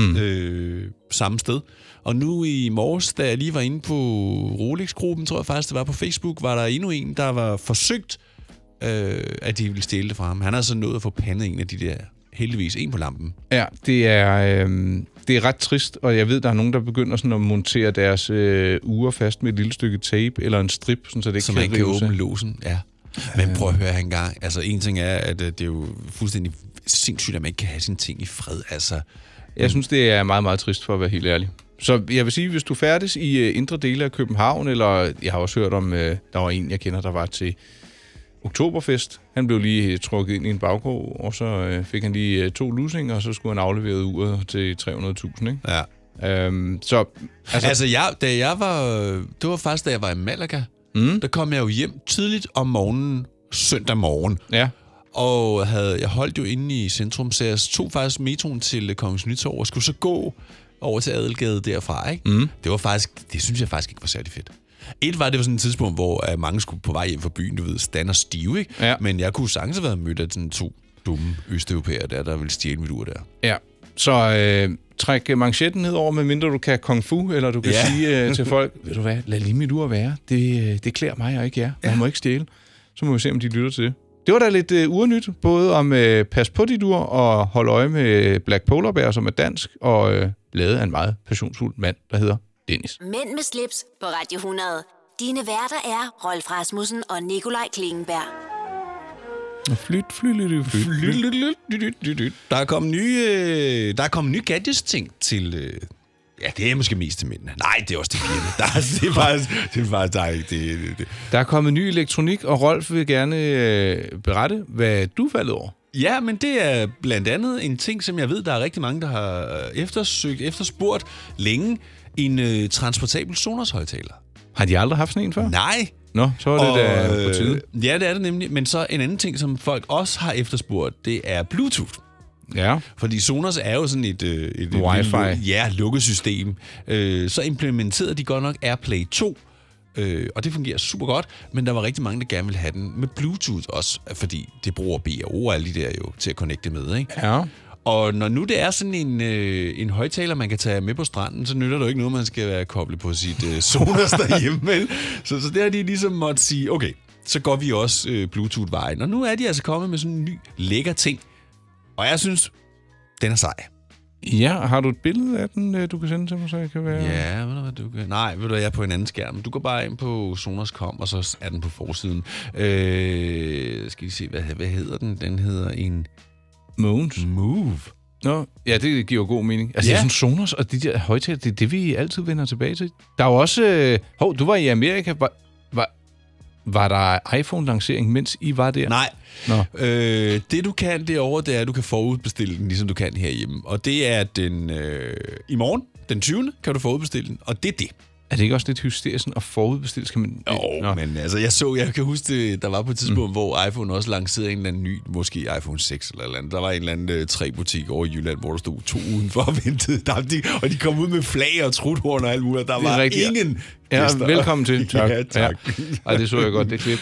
samme sted. Og nu i morges, da jeg lige var inde på Rolex-gruppen, tror jeg faktisk, det var på Facebook, var der endnu en, der var forsøgt, at de ville stjæle det fra ham. Han har så nået at få pandet en af de der, heldigvis en på lampen. Ja, det er ret trist, og jeg ved, der er nogen, der begynder sådan at montere deres ure fast med et lille stykke tape eller en strip, sådan, så det så man kan åbne låsen. Ja. Men prøv at høre en gang. Altså, en ting er, at det er jo fuldstændig sindssygt, at man ikke kan have sine ting i fred. Altså, jeg synes, det er meget, meget trist, for at være helt ærlig. Så jeg vil sige, hvis du færdes i indre dele af København, eller jeg har også hørt om, der var en, jeg kender, der var til Oktoberfest. Han blev lige trukket ind i en baggrå, og så fik han lige 2 lusinger, og så skulle han aflevere uret til 300.000, ikke? Ja. Det var faktisk, da jeg var i Malaga. Der kom jeg jo hjem tidligt om morgenen, søndag morgen. Ja. Og jeg holdt jo inde i centrum, så jeg tog faktisk metroen til Kongens Nytorv, og skulle så gå over til Adelgade derfra, ikke? Det synes jeg faktisk ikke var særlig fedt. Det var sådan et tidspunkt, hvor mange skulle på vej hjem fra byen, du ved, stand og stive, ikke? Ja. Men jeg kunne sagtens have været mødt af sådan 2 dumme østeuropæere der ville stjæle mit ur der. Ja, så træk manchetten ned over, medmindre du kan kung fu, eller du kan sige til folk, ved du hvad, lad lige mit ur være. Det klæder mig og ikke jer. Man må ikke stjæle. Så må vi se, om de lytter til det. Det var da lidt urnyt, både om pas på dit ur og holde øje med Black Polar Bear, som er dansk, og lavet af en meget passionsfuld mand, der hedder Dennis. Mænd med slips på Radio 100. Dine værter er Rolf Rasmussen og Nikolaj Klingenberg. Der er kommet nye gadgets-ting til... Ja, det er måske mest til mændene. Nej, det er også til pigerne. Det er faktisk det. Der er kommet ny elektronik, og Rolf vil gerne berette, hvad du faldet over. Ja, men det er blandt andet en ting, som jeg ved, der er rigtig mange, der har efterspurgt længe. En transportabel Sonos-højtaler. Har de aldrig haft sådan en før? Nej. Nå, så er det da på tide. Ja, det er det nemlig. Men så en anden ting, som folk også har efterspurgt, det er Bluetooth. Ja. Fordi Sonos er jo sådan et Wi-Fi. lukket system. Så implementerede de godt nok AirPlay 2, og det fungerer super godt, men der var rigtig mange, der gerne ville have den med Bluetooth også, fordi det bruger BRO og alle de der jo til at connecte med, ikke? Ja. Og når nu det er sådan en højtaler, man kan tage med på stranden, så nytter det jo ikke noget, man skal være koblet på sit Sonos derhjemme, vel? Så det har de ligesom måtte sige, okay, så går vi også Bluetooth-vejen. Og nu er de altså kommet med sådan en ny lækker ting. Og jeg synes, den er sej. Ja, har du et billede af den, du kan sende til mig, så jeg kan være... Ja, ved du hvad, du kan... Nej, ved du, jeg er på en anden skærm. Du går bare ind på Sonos.com, og så er den på forsiden. Skal vi se, hvad hedder den? Den hedder en... Move. Nå, ja, det giver god mening. Altså, Ja. det er sådan Sonos og de der højtaler, det er det, vi altid vender tilbage til. Der er jo også... du var i Amerika. Var der iPhone-lancering, mens I var der? Nej. Nå. Det du kan derovre, det er, at du kan forudbestille den, ligesom du kan herhjemme. Og det er i morgen, den 20. kan du forudbestille den, og det er det. Er det ikke også lidt hysterisk at forudbestille? Skal man... Jo, men altså, jeg kan huske, der var på et tidspunkt, hvor iPhone også lancerede en eller anden ny, måske iPhone 6 eller andet. Der var en eller anden træbutik over i Jylland, hvor der stod 2 udenfor og ventede. Og de kom ud med flag og truthorn og alt muligt. Der var rigtigt. ingen Ja, gæster. velkommen til. Tak. Ja, tak. Ja. Ej, det så jeg godt, det klip.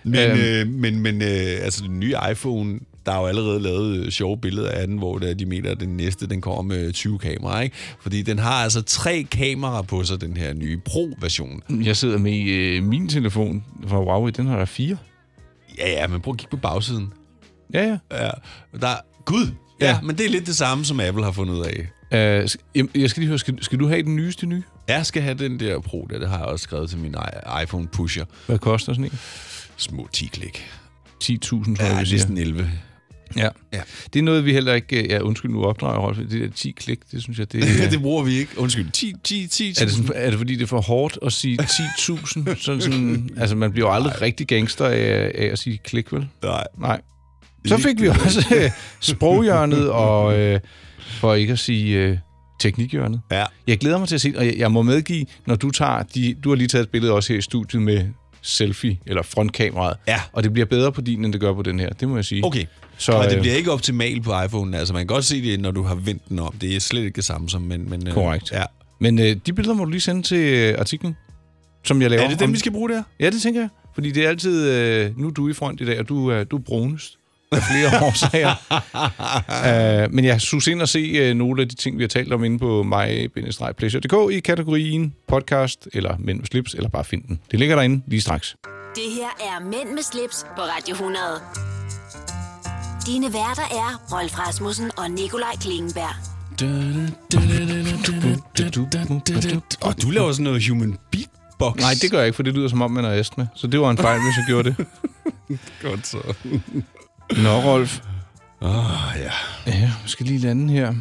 Men altså, den nye iPhone, der er jo allerede lavet sjove billeder af den, hvor de mener, at den næste, den kommer med 20 kameraer, ikke? Fordi den har altså 3 kameraer på sig, den her nye Pro-version. Jeg sidder med min telefon fra Huawei, den har der 4. Ja, men prøv at kigge på bagsiden. Ja. Gud! Ja, Ja. men det er lidt det samme, som Apple har fundet ud af. Jeg skal lige høre, skal du have den nyeste nye? Jeg skal have den der Pro, det har jeg også skrevet til min iPhone Pusher. Hvad koster sådan en? Små 10 klik. 10.000, tror jeg, vi siger. næsten 11. Ja. Ja. Det er noget, vi heller ikke... Ja, undskyld, nu opdrager Rolf. Det der 10 klik, det synes jeg, det... Det bruger vi ikke. Undskyld, 10. Er det fordi, det er for hårdt at sige 10.000? sådan, altså, man bliver jo aldrig rigtig gangster af at sige klik, vel? Nej. Så fik vi også sproghjørnet, og for ikke at sige teknikhjørnet. Ja. Jeg glæder mig til at se, og jeg må medgive, når du tager... Du har lige taget et billede også her i studiet med selfie, eller frontkameraet. Ja. Og det bliver bedre på din, end det gør på den her. Det må jeg sige. Okay. Så, og det bliver ikke optimalt på iPhone. Altså, man kan godt se det, når du har vendt den om. Det er slet ikke det samme som... Men, korrekt. Ja. Men de billeder må du lige sende til artiklen, som jeg laver. Er det dem, vi skal bruge der? Ja, det tænker jeg. Fordi det er altid... nu er du i front i dag, og du er brunest af flere årsager. Men jeg synes ind og se nogle af de ting, vi har talt om inde på my-pleasure.dk i kategorien podcast, eller Mænd med slips, eller bare find den. Det ligger derinde lige straks. Det her er Mænd med slips på Radio 100. Dine værter er Rolf Rasmussen og Nikolaj Klingenberg. Og du laver sådan noget human beatbox. Nej, det gør jeg ikke, for det lyder som om, man er astma. Så det var en fejl, hvis jeg gjorde det. Godt så. Nå, Rolf. Ja. Ja, vi skal lige lande her.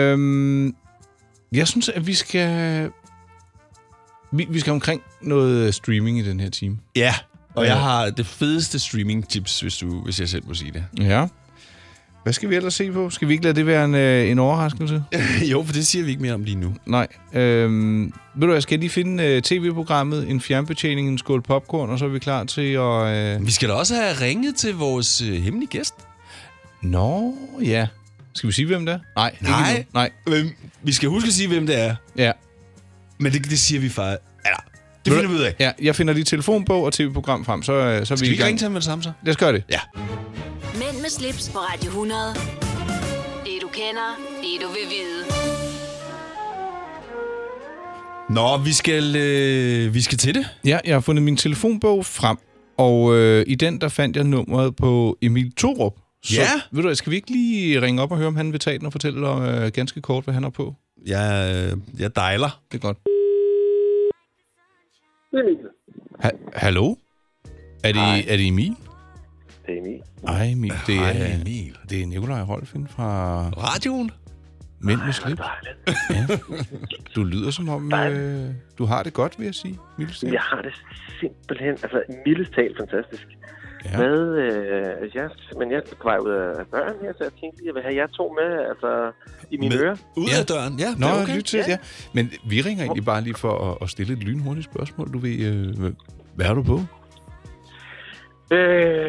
Jeg synes, at vi skal omkring noget streaming i den her time. Ja, og jeg har det fedeste streaming-tips, hvis jeg selv må sige det. Ja. Hvad skal vi ellers se på? Skal vi ikke lade det være en overraskelse? Jo, for det siger vi ikke mere om lige nu. Nej. Ved du, jeg skal lige finde tv-programmet, en fjernbetjening, en skål popcorn, og så er vi klar til at... Vi skal da også have ringet til vores hemmelige gæst. Nå, ja. Skal vi sige, hvem det er? Nej. Ikke nu. Nej. Vi skal huske at sige, hvem det er. Ja. Men det siger vi faktisk. Eller, det finder vi ud af. Ja, jeg finder lige telefonbog og tv-program frem, så er vi i gang. Skal vi ikke ringe til ham med det samme så? Lad os gøre det. Ja. Mænd med slips på Radio 100. Det du kender, det du vil vide. Nå, vi skal til det. Ja, jeg har fundet min telefonbog frem, og i den, der fandt jeg nummeret på Emil Thorup. Så, Ja. ved du, skal vi ikke lige ringe op og høre, om han vil tage den og fortælle ganske kort, hvad han har på? Jeg dejler. Det er godt. Hallo? Er det Emil? Det er Emil. Ej, Emil. Hej, Emil. Det er Nikolaj Rolfin fra Radioen? Mænd med slips. Ja. Du lyder som om, du har det godt, vil jeg sige. Jeg har det simpelthen, mildest talt fantastisk. Ja. Men jeg er på vej ud af døren her, så jeg tænkte, jeg vil have jer to med, i mine ører. Ud af døren, ja. Nå, det er okay. lyt til, ja. Men vi ringer egentlig bare lige for at stille et lynhurtigt spørgsmål. Du ved, hvad er du på? Hvad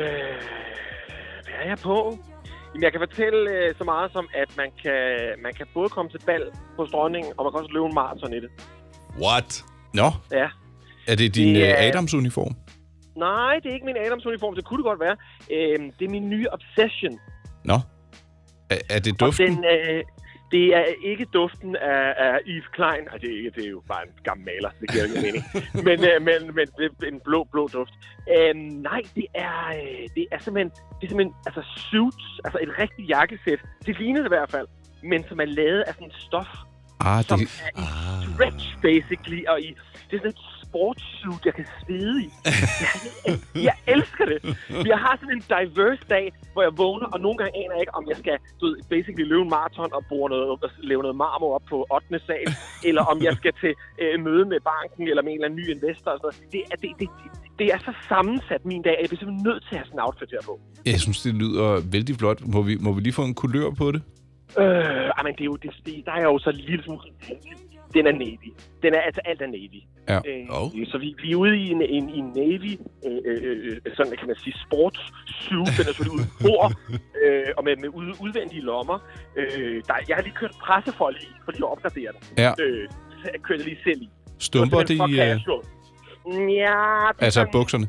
er jeg på? Jamen, jeg kan fortælle så meget som, at man kan både komme til bal på Dronningen, og man kan også løbe en maraton i det. What? Nå, Ja. er det din Adams-uniform? Nej, det er ikke min Adams-uniform. Det kunne det godt være. Det er min nye obsession. Nå, er det duften? Og det er ikke duften af Yves Klein. Altså, det er jo bare en gammel maler, det giver ikke mening. men det er en blå duft. Nej, det er simpelthen suits, altså et rigtigt jakkesæt. Det ligner det i hvert fald, men som er lavet af sådan et stof, som er i stretch, basically, og det er sådan et sportssuit, jeg kan svede i. Jeg elsker det. Jeg har sådan en diverse dag, hvor jeg vågner, og nogle gange aner jeg ikke, om jeg skal basically løbe en maraton og lave noget marmor op på 8. sal, eller om jeg skal til møde med banken, eller med en eller anden ny investor. Og sådan noget. Det er så sammensat min dag, at jeg bliver simpelthen nødt til at have sådan en outfit her på. Jeg synes, det lyder vældig flot. Må vi lige få en kulør på det? Men det er jo der er jo så lille smule. Den er Navy. Alt er Navy. Ja. Så vi er ude i en Navy, sådan kan man sige, sportssuit. Den er selvfølgelig uden bord, og med udvendige lommer. Jeg har lige kørt pressefold i, for lige at opgradere den. Ja. Så jeg kørte lige selv i. Stumper det i... Ja, altså bukserne?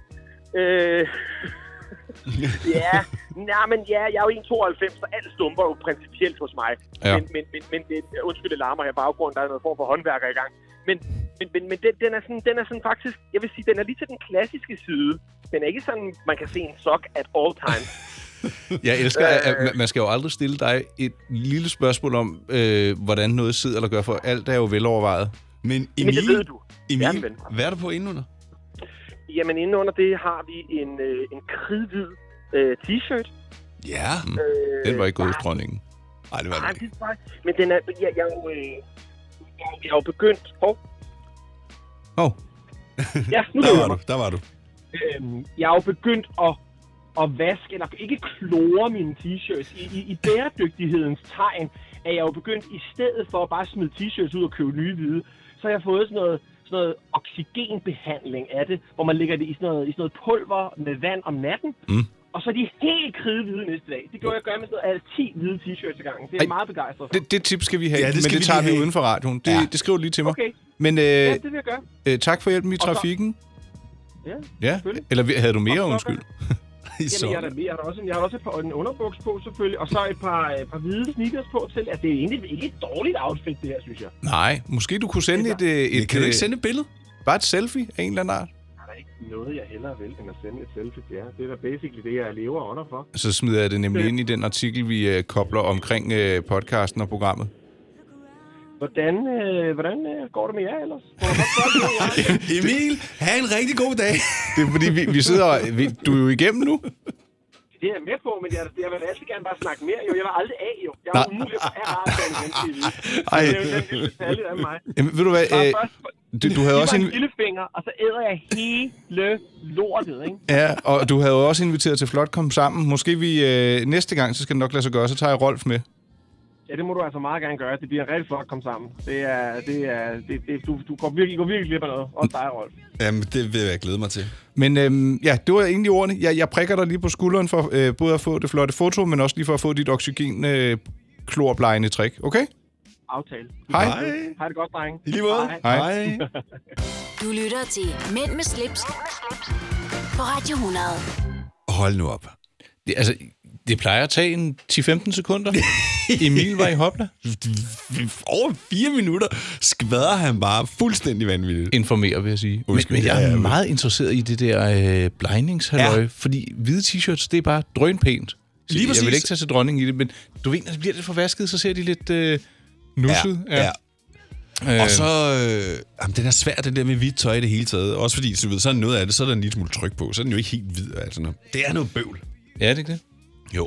Jeg er jo 1,92, så alt stumper jo principielt hos mig. Ja. Men det, undskyld, det larmer her i baggrunden, der er noget form for håndværker i gang. Men den er sådan faktisk, jeg vil sige, den er lige til den klassiske side. Den er ikke sådan, man kan se en sok at all times. Jeg elsker, at man skal jo aldrig stille dig et lille spørgsmål om, hvordan noget sidder eller gør, for alt er jo velovervejet. Men Emil, men det ved du. hvad er der på indenunder? Jamen, indenunder det har vi en kridhvid t-shirt. Ja, den var ikke gået hos dronningen. Nej, det var det ikke. Men den er... Jeg er jo begyndt... Ja, nu Der var du. Jeg er jo begyndt at vaske, eller ikke klore mine t-shirts. I bæredygtighedens tegn er jeg jo begyndt, i stedet for at bare smide t-shirts ud og købe nye hvide, så har jeg fået sådan noget oxygenbehandling af det, hvor man lægger det i sådan noget pulver med vand om natten, og så er de helt kridhvide næste dag. Det gjorde jeg gøre med sådan noget 10 hvide t-shirts i gangen. Det er jeg meget begejstret for. Det tip skal vi have, ja, men det tager vi uden for radioen. Det skriver lige til mig. Okay. Men det vil jeg gøre. Tak for hjælpen i trafikken. Ja, eller havde du mere, undskyld? Jamen, jeg har også en underbuks på, selvfølgelig, og så et par hvide sneakers på til, at det er egentlig ikke et dårligt outfit, det her, synes jeg. Nej, måske du kunne sende et... Kan du ikke sende et billede? Bare et selfie af en eller anden art? Der er ikke noget, jeg hellere vil, end at sende et selfie til jer. Det er da basically det, jeg lever under for. Så smider jeg det nemlig ind i den artikel, vi kobler omkring podcasten og programmet. Hvordan går det med jer ellers? Emil, have en rigtig god dag. Det er fordi, vi sidder... Du er jo igennem nu. Det er jeg med på, men jeg vil altid gerne bare snakke mere. Jeg var aldrig af, jo. Jeg var umulig at have radioen igen, TV. Ej. Det er jo den lille detalje af mig. Jamen, ved du hvad... Du havde også en lillefinger, og så æder jeg hele lortet, ikke? Ja, og du havde jo også inviteret til Flot Kom Sammen. Måske vi næste gang, så skal det nok lade sig gøre, så tager jeg Rolf med. Ja, det må du altså meget gerne gøre. Det bliver en rigtig flot komme sammen. Du går virkelig glip af noget. Også dig, Rolf. Jamen, det vil jeg glæde mig til. Men det var egentlig ordene. Jeg prikker dig lige på skulderen for både at få det flotte foto, men også lige for at få dit oxygen-klorblejende trick. Okay? Aftale. Hej. Hej det godt, drenge. I lige måde. Hej. Du lytter til Mænd med slips på Radio 100. Hold nu op. Det plejer at tage en 10-15 sekunder. Emil var i hopla. Over 4 minutter skvader han bare fuldstændig vanvittigt. Informerer, vil jeg sige. Men jeg er meget interesseret i det der blindingshalløj, fordi hvide t-shirts, det er bare drønpænt. Lige præcis. Jeg vil ikke tage til dronning i det, men du ved, når det bliver lidt for vasket, så ser de lidt nusset. Ja. Og så... den er svær, den der med hvidt tøj i det hele taget. Også fordi, så ved, så er noget af det, så er der en lille smule tryk på. Så er den jo ikke helt hvid. Altså, det er noget bøvl. Ja, det er det. Jo.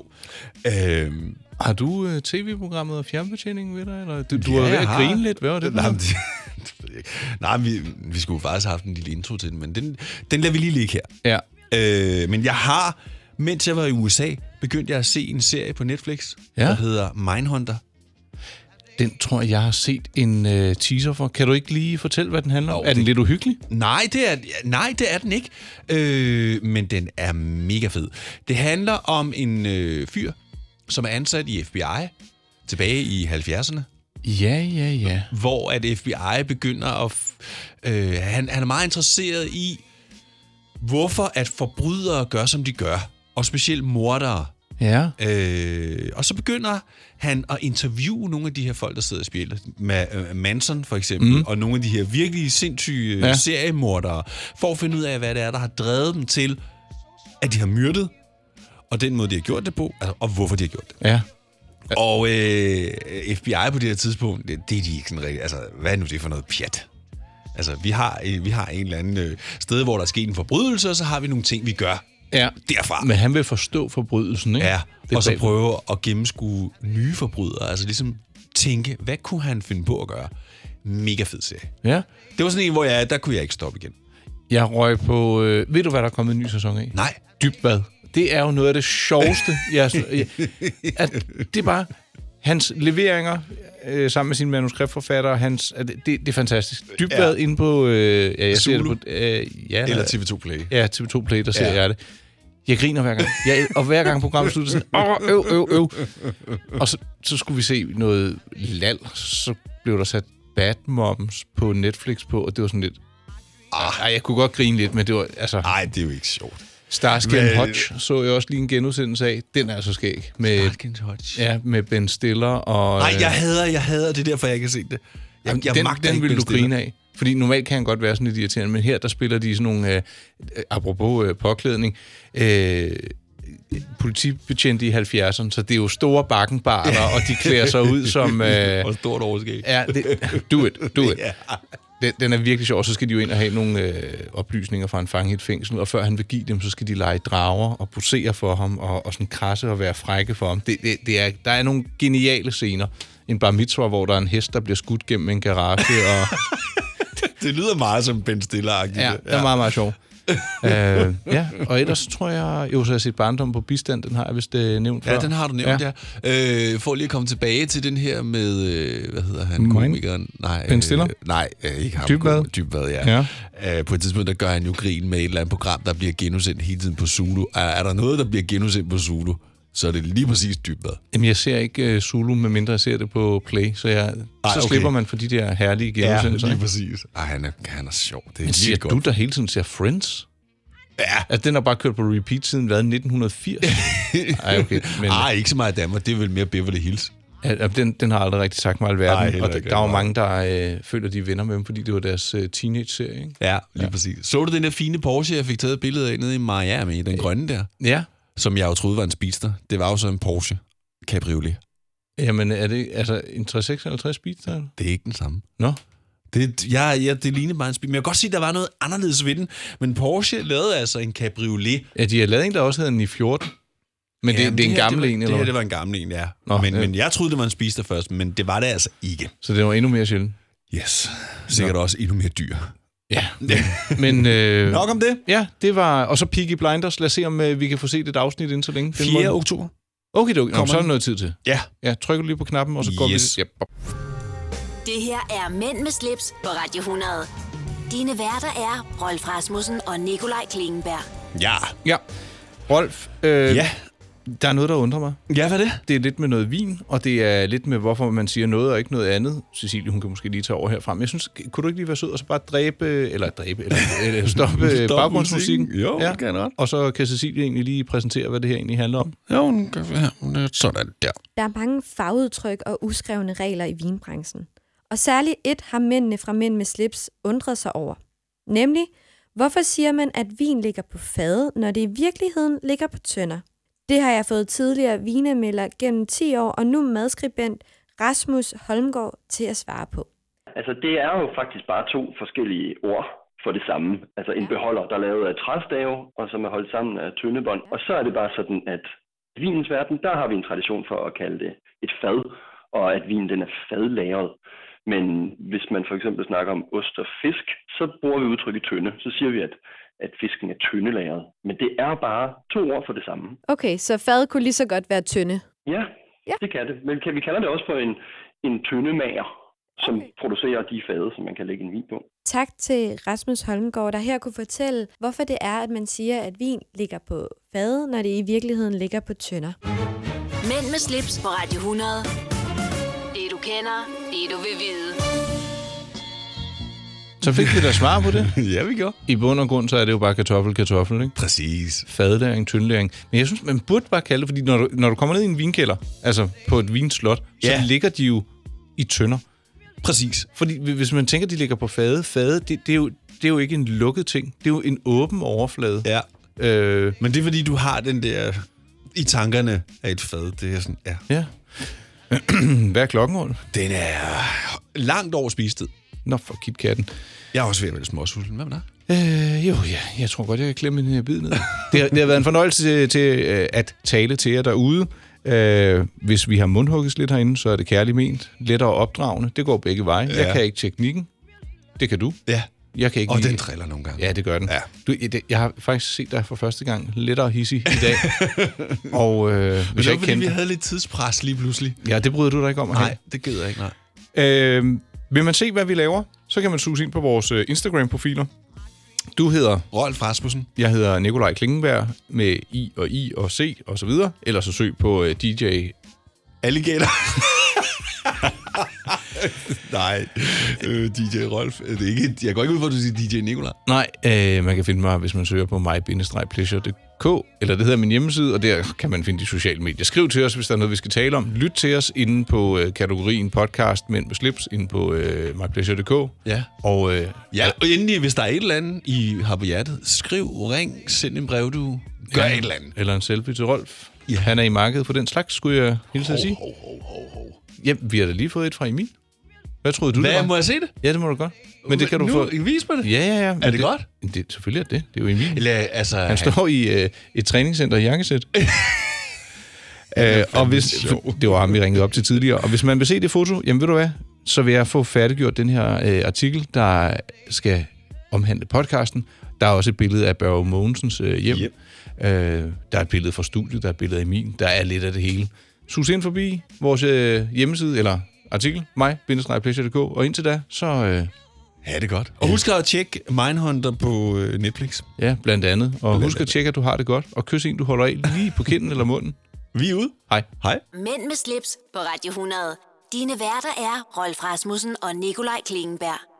Har du tv-programmet og fjernbetjeningen ved dig? Eller? Du har ved at grine lidt. Hvad var det? Nej, vi skulle faktisk have haft en lille intro til den, men den lader vi lige ligge her. Ja. Men jeg har, mens jeg var i USA, begyndte jeg at se en serie på Netflix, der hedder Mindhunter. Den tror jeg har set en teaser for. Kan du ikke lige fortælle, hvad den handler om? Er den lidt uhyggelig? Nej, det er den ikke. Men den er mega fed. Det handler om en fyr, som er ansat i FBI tilbage i 70'erne. Ja. Hvor at FBI begynder at... han er meget interesseret i, hvorfor at forbrydere gør, som de gør. Og specielt mordere. Ja. Og så begynder han at interviewe nogle af de her folk, der sidder i spjældet. Manson for eksempel, og nogle af de her virkelig sindssyge seriemordere, for at finde ud af, hvad det er, der har drevet dem til, at de har myrdet, og den måde, de har gjort det på, og hvorfor de har gjort det. Ja. Og FBI på det her tidspunkt, det er de ikke sådan rigtig... Altså, hvad er nu det for noget pjat? Altså, vi har en eller anden sted, hvor der er sket en forbrydelse, og så har vi nogle ting, vi gør derfra. Men han vil forstå forbrydelsen, ikke? Ja, og så prøve at gennemskue nye forbrydere. Altså ligesom tænke, hvad kunne han finde på at gøre? Mega fed serie. Ja. Det var sådan en, hvor der kunne jeg ikke stoppe igen. Jeg røg på... ved du, hvad der er kommet en ny sæson af? Nej. Dybvad. Det er jo noget af det sjoveste. Det er bare... Hans leveringer sammen med sine manuskriptforfattere, det er fantastisk. Dybvad inde på... jeg ser det på... eller TV2 Play. Ja, TV2 Play, der ser jeg det. Jeg griner hver gang. Og hver gang programmet slutter sådan... Og så skulle vi se noget lal. Så blev der sat Bad Moms på Netflix på, og det var sådan lidt... jeg kunne godt grine lidt, men det var... Altså, nej, det er jo ikke sjovt. Starsky & Hutch så jeg også lige en genudsendelse af. Den er så skæg. Starsky & Hutch? Ja, med Ben Stiller og... Nej, jeg hader det, derfor jeg ikke har set det. Den vil du grine af. Fordi normalt kan han godt være sådan lidt irriterende, men her der spiller de sådan nogle, apropos påklædning, politibetjente i 70'erne, så det er jo store bakkenbarter, og de klæder sig ud som... og stort overskæg. Ja, do it. Den er virkelig sjov, så skal de jo ind og have nogle oplysninger fra en fange i et fængsel, og før han vil give dem, så skal de lege drager og posere for ham, og sådan krasse og være frække for ham. Der er nogle geniale scener. En bar mitzvah, hvor der er en hest, der bliver skudt gennem en garage, og... Det lyder meget som Ben Stiller-agtigt. Ja, det er meget, meget sjovt. Og ellers tror jeg... Jo, så har jeg set Barndom på bistand. Den har jeg vist nævnt før. Ja, den har du nævnt, ja. For lige at komme tilbage til den her med... hvad hedder han? Komikeren? Nej. Ben Stiller? Nej, ikke ham. Dybvad, ja. På et tidspunkt, der gør han jo grin med et eller andet program, der bliver genudsendt hele tiden på Zulu. Er der noget, der bliver genudsendt på Zulu, så er det lige præcis Dybvad. Jamen, jeg ser ikke Zulu, medmindre jeg ser det på Play, så slipper man for de der herlige genudsendelser. Ja, lige præcis. Han er sjov. Det er men siger du, der hele tiden ser Friends? Ja. Altså, den har bare kørt på repeat siden 1980? Ej, okay. Men... ikke så meget Danmark. Det er vel mere Beverly Hills. Ja, den har aldrig rigtig sagt mig alverden. Og der er jo mange, der føler, de er venner med dem, fordi det var deres teenage-serie, ikke? Ja, lige præcis. Så du den der fine Porsche, jeg fik taget et billede af nede i Miami, den grønne der? Ja. Som jeg jo troede var en Speedster. Det var jo så en Porsche Cabriolet. Jamen, er det altså en 356 Speedster? Det er ikke den samme. Nå? Det lignede bare en Speedster. Men jeg kan godt sige, at der var noget anderledes ved den. Men Porsche lavede altså en Cabriolet. Ja, de har lavet en, der også hedder en 914. Men det er en gammel en, eller hvad? Det var en gammel en, ja. Nå, men jeg troede, det var en Speedster først, men det var det altså ikke. Så det var endnu mere sjældent? Yes. Sikkert også endnu mere dyr. Ja, men... nok om det. Ja, det var... Og så Peaky Blinders. Lad os se, om vi kan få set et afsnit inden så længe. 4. oktober. Okay. Så er der noget tid til. Ja. Ja, trykker du lige på knappen, og så går vi... Yep. Det her er Mænd med slips på Radio 100. Dine værter er Rolf Rasmussen og Nikolaj Klingenberg. Ja. Rolf, der er noget, der undrer mig. Ja, hvad er det? Det er lidt med noget vin, og det er lidt med, hvorfor man siger noget og ikke noget andet. Cecilie, hun kan måske lige tage over herfra. Men jeg synes, kunne du ikke lige være sød og så bare stoppe baggrundsmusikken? Jo, det kan jeg nok. Og så kan Cecilie egentlig lige præsentere, hvad det her egentlig handler om. Jo, hun er sådan der. Der er mange fagudtryk og uskrevne regler i vinbranchen. Og særligt et har mændene fra Mænd med slips undret sig over. Nemlig, hvorfor siger man, at vin ligger på fade, når det i virkeligheden ligger på tønder? Det har jeg fået tidligere vinemelder gennem 10 år, og nu madskribent Rasmus Holmgaard til at svare på. Altså, det er jo faktisk bare 2 forskellige ord for det samme. Altså en beholder, der er lavet af træstave, og som er holdt sammen af tyndebånd. Og så er det bare sådan, at i vinens verden, der har vi en tradition for at kalde det et fad, og at vinen den er fadlagret. Men hvis man for eksempel snakker om ost og fisk, så bruger vi udtrykket tynde. Så siger vi, at fisken er tyndelagret. Men det er bare 2 ord for det samme. Okay, så fad kunne lige så godt være tynde? Ja, det kan det. Men vi kalder det også for en tyndemager, som producerer de fade, som man kan lægge en vin på. Tak til Rasmus Holmgaard, der her kunne fortælle, hvorfor det er, at man siger, at vin ligger på fade, når det i virkeligheden ligger på tønder. Mænd med slips på Radio 100. Det du kender, det du vil vide. Så fik vi da svar på det. Ja, vi gjorde. I bund og grund, så er det jo bare kartoffel, ikke? Præcis. Fadlæring, tyndlæring. Men jeg synes, man burde bare kalde det, fordi når du kommer ned i en vinkælder, altså på et vinslot, så ligger de jo i tønder. Præcis. Fordi hvis man tænker, de ligger på fade, det er jo ikke en lukket ting. Det er jo en åben overflade. Ja. Men det er, fordi du har den der i tankerne af et fad. Det er sådan, ja. Hvad er klokken, Rolf? Den er langt over spisetid. Nå, for KitKatten. Jeg er også ved at være småsulten. Hvad med dig? Jeg tror godt, jeg kan klemme en bid ned. Det har været en fornøjelse til at tale til jer derude. Hvis vi har mundhugget lidt herinde, så er det kærligt ment. Lettere opdragende. Det går begge veje. Ja. Jeg kan ikke teknikken. Det kan du. Ja. Jeg kan ikke og den triller nogle gange. Ja, det gør den. Ja. Jeg har faktisk set dig for første gang lettere hissig i dag. Og hvis jeg ikke fordi vi havde lidt tidspres lige pludselig. Ja, det bryder du dig ikke om at have. Nej, det gider jeg ikke, nej. Vil man se, hvad vi laver, så kan man suge ind på vores Instagram-profiler. Du hedder Rolf Rasmussen. Jeg hedder Nikolaj Klingenberg med I og C og så videre. Ellers så søg på DJ Alligator. Nej, DJ Rolf. Det er ikke, jeg går ikke ud for, at du siger DJ Nikolaj. Nej, man kan finde mig, hvis man søger på my-pleasure.dk, eller det hedder min hjemmeside, og der kan man finde de sociale medier. Skriv til os, hvis der er noget, vi skal tale om. Lyt til os inde på kategorien podcast Mænd med slips, inde på mypleasure.dk. Ja. Og og endelig, hvis der er et eller andet, I har på hjertet, skriv, ring, send en brev, du gør et eller andet. Eller en selfie til Rolf. Ja. Han er i markedet for den slags, skulle jeg hilse at sige. Ja, vi har da lige fået et fra Emil. Hvad troede du, det var? Må jeg se det? Ja, det må du godt. Men det kan du få. Vis mig det? Ja. Er det godt? Selvfølgelig er det. Det er jo Emil. Eller, altså, han står i et træningscenter i jakkesæt. Og hvis, det var ham, vi ringede op til tidligere. Og hvis man vil se det foto, jamen ved du hvad, så vil jeg få færdiggjort den her artikel, der skal omhandle podcasten. Der er også et billede af Børge Mogensens hjem. Yep. Der er et billede fra studiet, der er et billede af Emil. Der er lidt af det hele. Sus ind forbi vores hjemmeside, eller artikel, my-pleasure.dk, og indtil da, så... Ja, det er godt. Og husk at tjekke Mindhunter på Netflix. Ja, blandt andet. Og husk at tjekke, at du har det godt, og kys en, du holder af lige på kinden eller munden. Vi er ude. Hej. Hej. Mænd med slips på Radio 100. Dine værter er Rolf Rasmussen og Nikolaj Klingenberg.